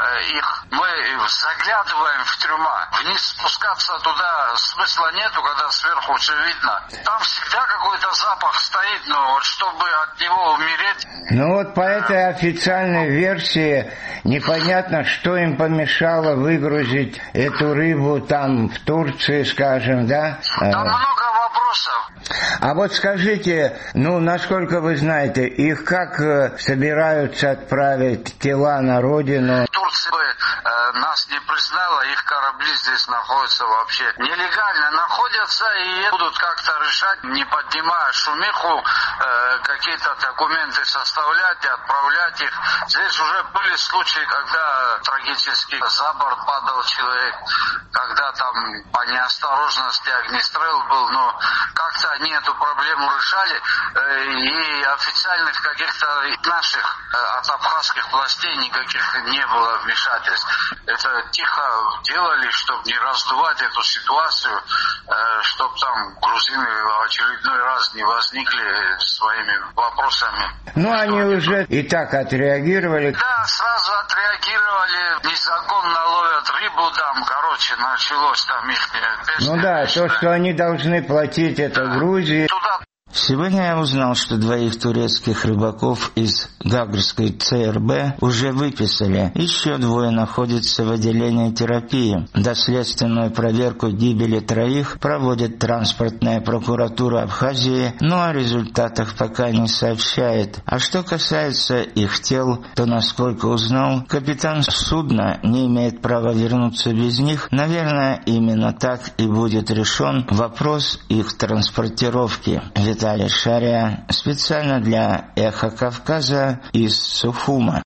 их. Мы заглядываем в трюма. Вниз спускаться туда смысла нету, когда сверху все видно. Там всегда какой-то запах стоит, но вот чтобы от него умереть... Ну вот по этой официальной версии непонятно, что им помешало выгрузить эту рыбу там в Турции, скажем, да? Там много вопросов. А вот скажите, ну, насколько вы знаете, их как э, собираются отправить тела на родину? Турция бы э, нас не признала, их корабли здесь находятся вообще нелегально находятся и будут как-то решать, не поднимая шумиху, э, какие-то документы составлять и отправлять их. Здесь уже были случаи, когда трагически за борт падал человек, когда там по неосторожности огнестрел был, но как-то они эту проблему решали, э, и официальных каких-то наших э, от абхазских властей никаких не было вмешательств. Это тихо делали, чтобы не раздувать эту ситуацию, э, чтобы там грузины в очередной раз не возникли своими вопросами. Ну, они уже и так отреагировали. Да, сразу отреагировали, незаконно ловят рыбу там, короче, началось там их песня. Ну да, песня. то, что они должны платить, это Грузии. Туда. Сегодня я узнал, что двоих турецких рыбаков из Гагрской ЦРБ уже выписали. Еще двое находятся в отделении терапии. Доследственную проверку гибели троих проводит транспортная прокуратура Абхазии, но о результатах пока не сообщает. А что касается их тел, то, насколько узнал, капитан судна не имеет права вернуться без них. Наверное, именно так и будет решен вопрос их транспортировки. Виталий Шария, специально для «Эхо Кавказа» из Сухума.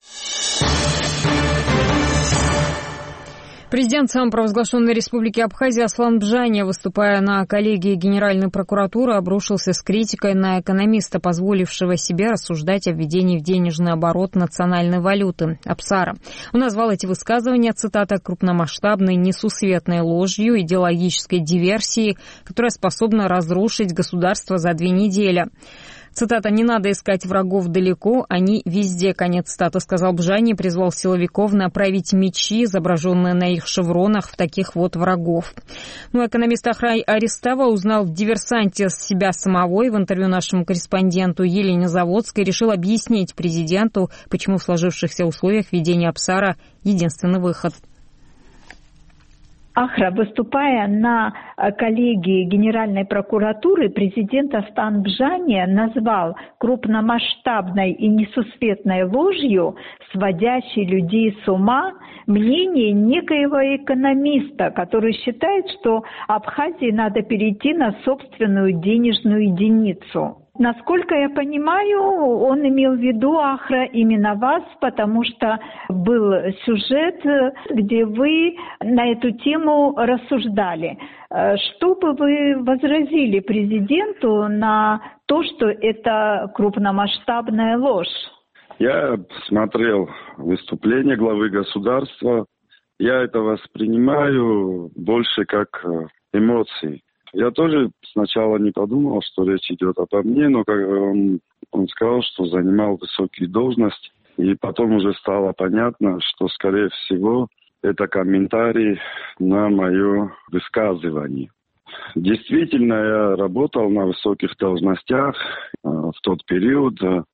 Президент самопровозглашенной республики Абхазия Аслан Бжания, выступая на коллегии Генеральной прокуратуры, обрушился с критикой на экономиста, позволившего себе рассуждать о введении в денежный оборот национальной валюты – Апсара. Он назвал эти высказывания, цитата, крупномасштабной несусветной ложью, идеологической диверсией, которая способна разрушить государство за две недели. Цитата, «Не надо искать врагов далеко, они везде», конец цитаты, сказал Бжани и призвал силовиков направить мечи, изображенные на их шевронах, в таких вот врагов. Ну, экономист Ахрай Аристава узнал в диверсанте себя самого и в интервью нашему корреспонденту Елене Заводской решил объяснить президенту, почему в сложившихся условиях введения Апсара единственный выход. Ахра, выступая на коллегии Генеральной прокуратуры, президент Аслан Бжания назвал крупномасштабной и несусветной ложью, сводящей людей с ума, мнение некоего экономиста, который считает, что Абхазии надо перейти на собственную денежную единицу. Насколько я понимаю, он имел в виду, Ахра, именно вас, потому что был сюжет, где вы на эту тему рассуждали. Что бы вы возразили президенту на то, что это крупномасштабная ложь? Я смотрел выступление главы государства. Я это воспринимаю больше как эмоции. Я тоже сначала не подумал, что речь идет обо мне, но как он, он сказал, что занимал высокие должности, и потом уже стало понятно, что, скорее всего, это комментарий на мое высказывание. Действительно, я работал на высоких должностях в тот период.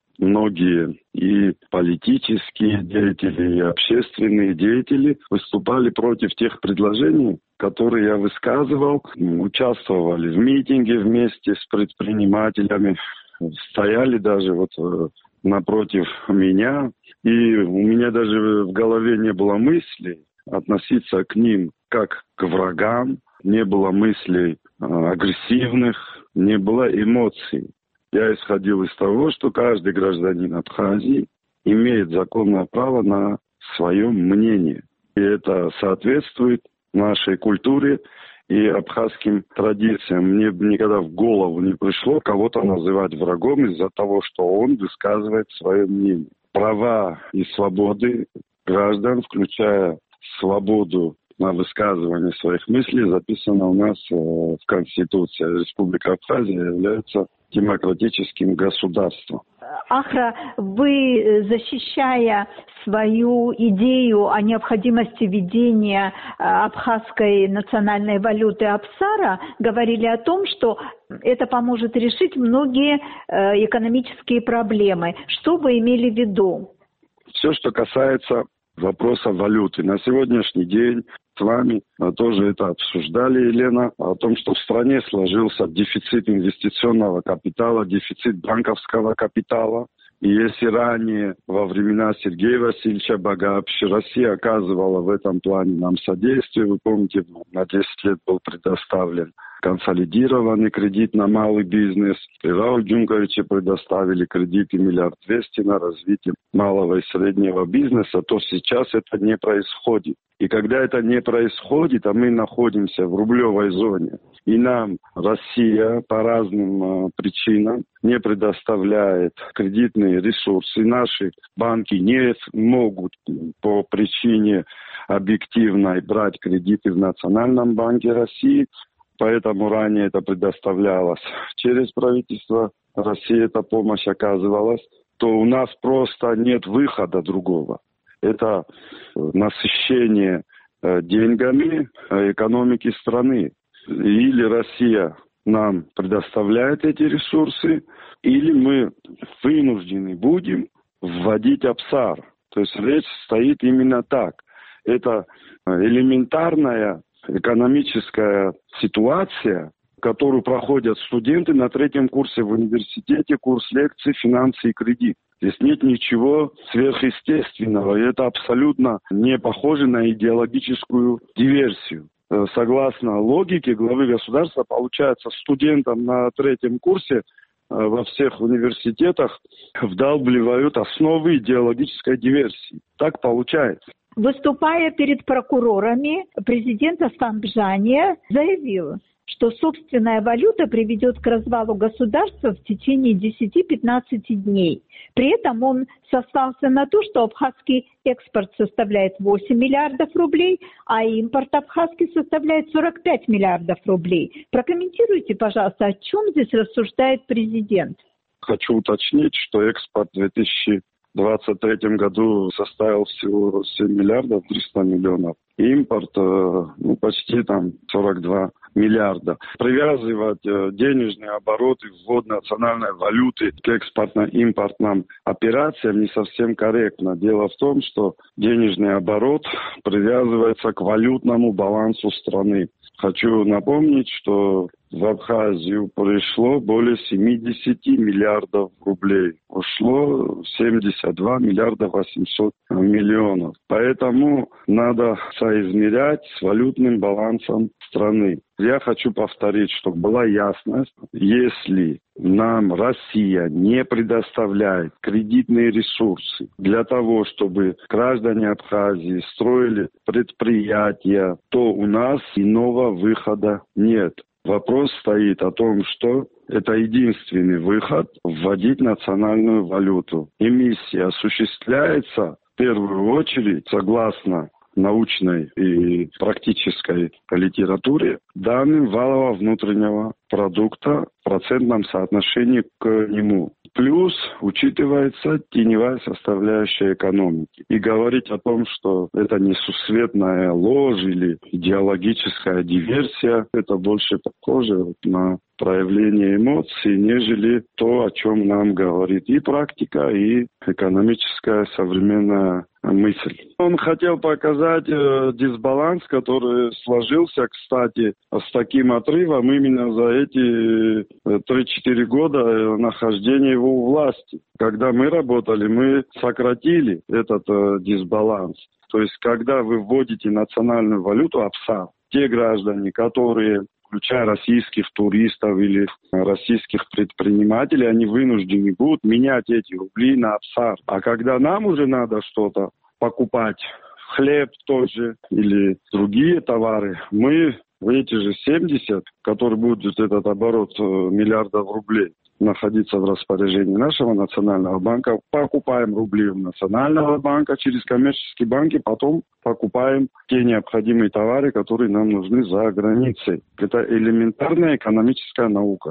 Многие и политические деятели, и общественные деятели выступали против тех предложений, которые я высказывал, участвовали в митинге вместе с предпринимателями, стояли даже вот напротив меня. И у меня даже в голове не было мыслей относиться к ним как к врагам, не было мыслей агрессивных, не было эмоций. Я исходил из того, что каждый гражданин Абхазии имеет законное право на свое мнение. И это соответствует нашей культуре и абхазским традициям. Мне никогда в голову не пришло кого-то называть врагом из-за того, что он высказывает свое мнение. Права и свободы граждан, включая свободу на высказывание своих мыслей, записано у нас в Конституции. Республика Абхазия является демократическим государством. Ахра, вы, защищая свою идею о необходимости введения абхазской национальной валюты Апсара, говорили о том, что это поможет решить многие экономические проблемы. Что вы имели в виду? Все, что касается вопроса валюты. На сегодняшний день с вами тоже это обсуждали, Елена, о том, что в стране сложился дефицит инвестиционного капитала, дефицит банковского капитала. И если ранее, во времена Сергея Васильевича Багапши, Россия оказывала в этом плане нам содействие, вы помните, на десять лет был предоставлен консолидированный кредит на малый бизнес. При Рауле Дюнковиче предоставили кредиты миллиард двести на развитие малого и среднего бизнеса, то сейчас это не происходит. И когда это не происходит, а мы находимся в рублевой зоне, и нам Россия по разным э, причинам не предоставляет кредитные ресурсы, наши банки не могут по причине объективной брать кредиты в Национальном банке России, поэтому ранее это предоставлялось через правительство России, эта помощь оказывалась, то у нас просто нет выхода другого. Это насыщение деньгами экономики страны. Или Россия нам предоставляет эти ресурсы, или мы вынуждены будем вводить Апсар. То есть речь стоит именно так. Это элементарная экономическая ситуация, которую проходят студенты на третьем курсе в университете, курс лекций «Финансы и кредит». Здесь нет ничего сверхъестественного, и это абсолютно не похоже на идеологическую диверсию. Согласно логике главы государства, получается, студентам на третьем курсе во всех университетах вдалбливают основы идеологической диверсии. Так получается. Выступая перед прокурорами, президент Астан-Бжания заявил, что собственная валюта приведет к развалу государства в течение десяти-пятнадцати дней. При этом он сослался на то, что абхазский экспорт составляет восемь миллиардов рублей, а импорт абхазский составляет сорок пять миллиардов рублей. Прокомментируйте, пожалуйста, о чем здесь рассуждает президент. Хочу уточнить, что экспорт в две тысячи двадцать третьем году составил всего семь миллиардов триста миллионов. Импорт ну, почти там сорок два миллиарда. Привязывать денежные обороты, ввод национальной валюты к экспортно-импортным операциям не совсем корректно. Дело в том, что денежный оборот привязывается к валютному балансу страны. Хочу напомнить, что в Абхазию пришло более семьдесят миллиардов рублей. Ушло семьдесят два миллиарда восемьсот миллионов. Поэтому надо соизмерять с валютным балансом страны. Я хочу повторить, чтобы была ясность. Если нам Россия не предоставляет кредитные ресурсы для того, чтобы граждане Абхазии строили предприятия, то у нас иного выхода нет. Вопрос стоит о том, что это единственный выход – вводить национальную валюту. Эмиссия осуществляется в первую очередь согласно научной и практической литературе данным валового внутреннего продукта в процентном соотношении к нему. Плюс учитывается теневая составляющая экономики. И говорить о том, что это несусветная ложь или идеологическая диверсия, это больше похоже на проявление эмоций, нежели то, о чем нам говорит и практика, и экономическая современная мысль. Он хотел показать э, дисбаланс, который сложился, кстати, с таким отрывом именно за эти три-четыре года нахождения его у власти. Когда мы работали, мы сократили этот э, дисбаланс. То есть, когда вы вводите национальную валюту Апсар, те граждане, которые, включая российских туристов или российских предпринимателей, они вынуждены будут менять эти рубли на Апсар. А когда нам уже надо что-то покупать, хлеб тот же или другие товары, мы в эти же семьдесят, которые будут этот оборот миллиардов рублей находиться в распоряжении нашего национального банка, покупаем рубли у национального банка через коммерческие банки, потом покупаем те необходимые товары, которые нам нужны за границей. Это элементарная экономическая наука.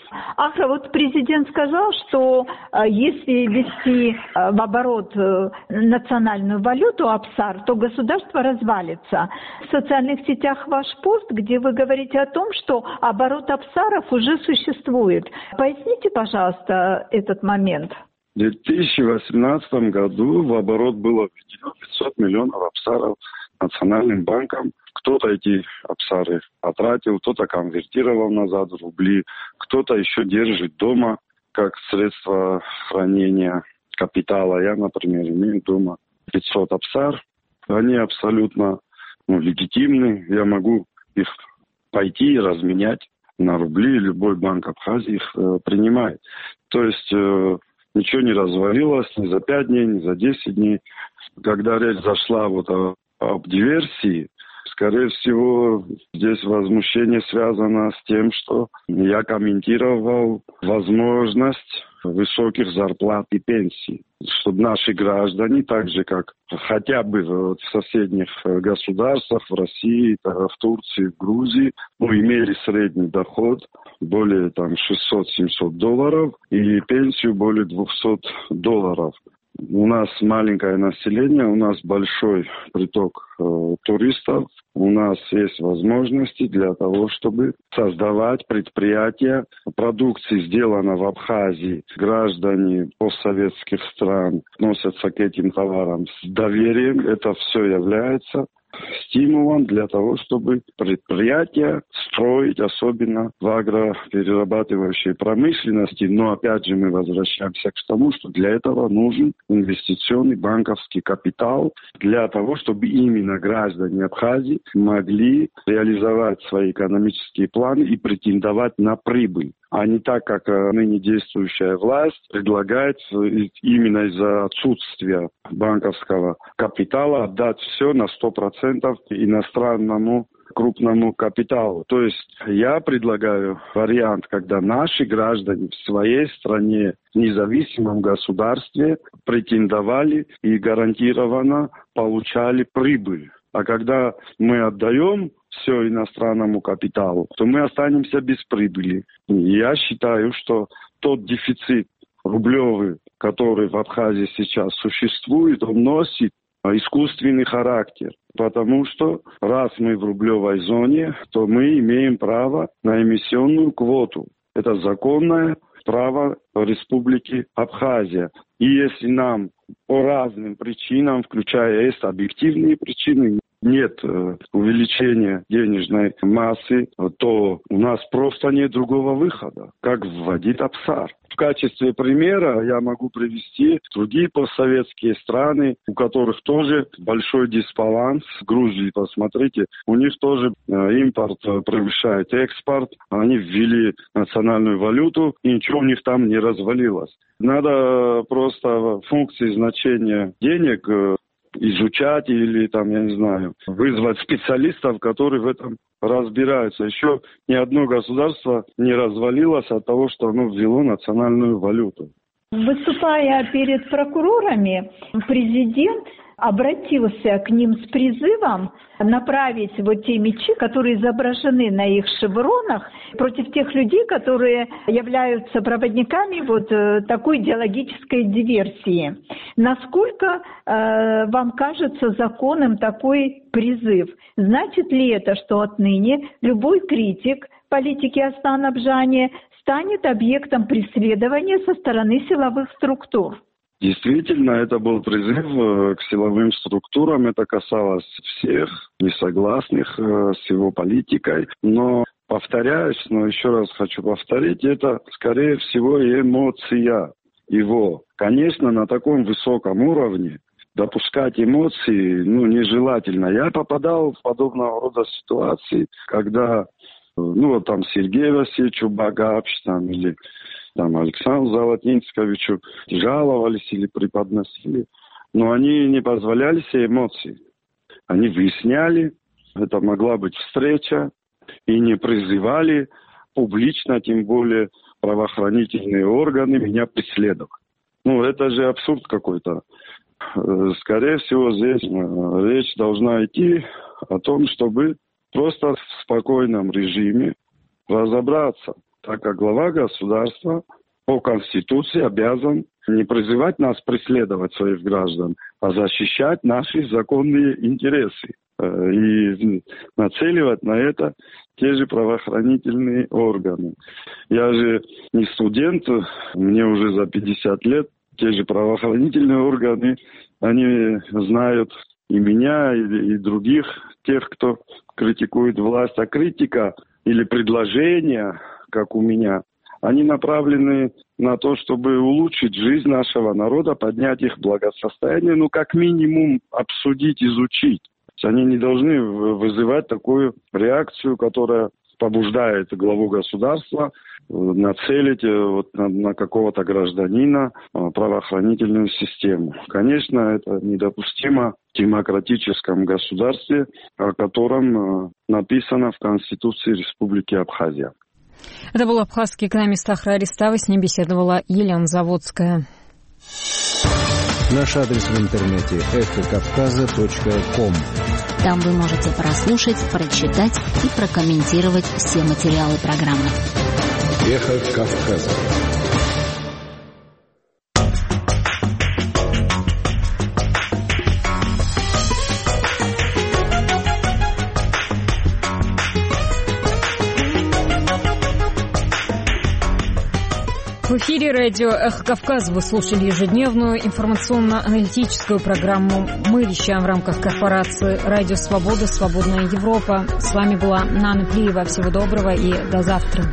Ахра, вот президент сказал, что э, если ввести э, в оборот э, национальную валюту Апсар, то государство развалится. В социальных сетях ваш пост, где вы говорите о том, что оборот Апсаров уже существует. Поясните, пожалуйста, этот момент. В две тысячи восемнадцатом году в оборот было введено пятьсот миллионов Апсаров Национальным банком. Кто-то эти Апсары потратил, кто-то конвертировал назад в рубли, кто-то еще держит дома как средство хранения капитала. Я, например, имею дома пятьсот Апсар. Они абсолютно ну, легитимны. Я могу их пойти и разменять на рубли. Любой банк Абхазии их э, принимает. То есть э, ничего не развалилось ни за пять дней, ни за десять дней. Когда речь зашла вот о, об диверсии, скорее всего, здесь возмущение связано с тем, что я комментировал возможность высоких зарплат и пенсий, чтобы наши граждане, так же как хотя бы в соседних государствах, в России, в Турции, в Грузии, ну, имели средний доход более там шестьсот-семьсот долларов и пенсию более двухсот долларов. У нас маленькое население, у нас большой приток э, туристов, у нас есть возможности для того, чтобы создавать предприятия. Продукция сделана в Абхазии. Граждане постсоветских стран относятся к этим товарам с доверием. Это все является стимулом для того, чтобы предприятия строить, особенно в агроперерабатывающей промышленности. Но опять же мы возвращаемся к тому, что для этого нужен инвестиционный банковский капитал, для того, чтобы именно граждане Абхазии могли реализовать свои экономические планы и претендовать на прибыль. А не так, как ныне действующая власть предлагает именно из-за отсутствия банковского капитала отдать все на сто процентов иностранному крупному капиталу. То есть я предлагаю вариант, когда наши граждане в своей стране, в независимом государстве претендовали и гарантированно получали прибыль. А когда мы отдаем все иностранному капиталу, то мы останемся без прибыли. И я считаю, что тот дефицит рублевый, который в Абхазии сейчас существует, он носит искусственный характер. Потому что раз мы в рублевой зоне, то мы имеем право на эмиссионную квоту. Это законное право Республики Абхазия. И если нам по разным причинам, включая есть объективные причины, нет э, увеличения денежной массы, то у нас просто нет другого выхода, как вводить Апсар. В качестве примера я могу привести другие постсоветские страны, у которых тоже большой дисбаланс. В Грузии, посмотрите, у них тоже э, импорт превышает экспорт. Они ввели национальную валюту, и ничего у них там не развалилось. Надо просто функции значения денег э, изучать или, там, я не знаю, вызвать специалистов, которые в этом разбираются. Еще ни одно государство не развалилось от того, что оно ввело национальную валюту. Выступая перед прокурорами, президент обратился к ним с призывом направить вот те мечи, которые изображены на их шевронах, против тех людей, которые являются проводниками вот такой идеологической диверсии. Насколько э, вам кажется законным такой призыв? Значит ли это, что отныне любой критик политики Астан Абжани станет объектом преследования со стороны силовых структур? Действительно, это был призыв к силовым структурам. Это касалось всех несогласных с его политикой. Но, повторяюсь, но еще раз хочу повторить, это, скорее всего, эмоция его. Конечно, на таком высоком уровне допускать эмоции ну, нежелательно. Я попадал в подобного рода ситуации, когда ну, вот там Сергею Васильевичу Багапч там, или там, Александру Золотинсковичу жаловались или преподносили, но они не позволяли себе эмоции. Они выясняли, это могла быть встреча, и не призывали публично, тем более правоохранительные органы, меня преследовать. Ну, это же абсурд какой-то. Скорее всего, здесь речь должна идти о том, чтобы просто в спокойном режиме разобраться. так как глава государства по Конституции обязан не призывать нас преследовать своих граждан, а защищать наши законные интересы и нацеливать на это те же правоохранительные органы. Я же не студент, мне уже за пятьдесят лет, те же правоохранительные органы, они знают и меня, и, и других, тех, кто критикует власть, а критика или предложения, как у меня, они направлены на то, чтобы улучшить жизнь нашего народа, поднять их благосостояние, ну, как минимум, обсудить, изучить. Они не должны вызывать такую реакцию, которая побуждает главу государства нацелить вот на, на какого-то гражданина правоохранительную систему. Конечно, это недопустимо в демократическом государстве, о котором написано в Конституции Республики Абхазия. Это был абхазский экономист Ахра Аристава, с ним беседовала Елена Заводская. Наш адрес в интернете эхо кавказа точка ком. Там вы можете прослушать, прочитать и прокомментировать все материалы программы. Эхо Кавказа. В эфире радио «Эхо Кавказа» вы слушали ежедневную информационно-аналитическую программу. Мы вещаем в рамках корпорации «Радио Свобода. Свободная Европа». С вами была Нана Плиева. Всего доброго и до завтра.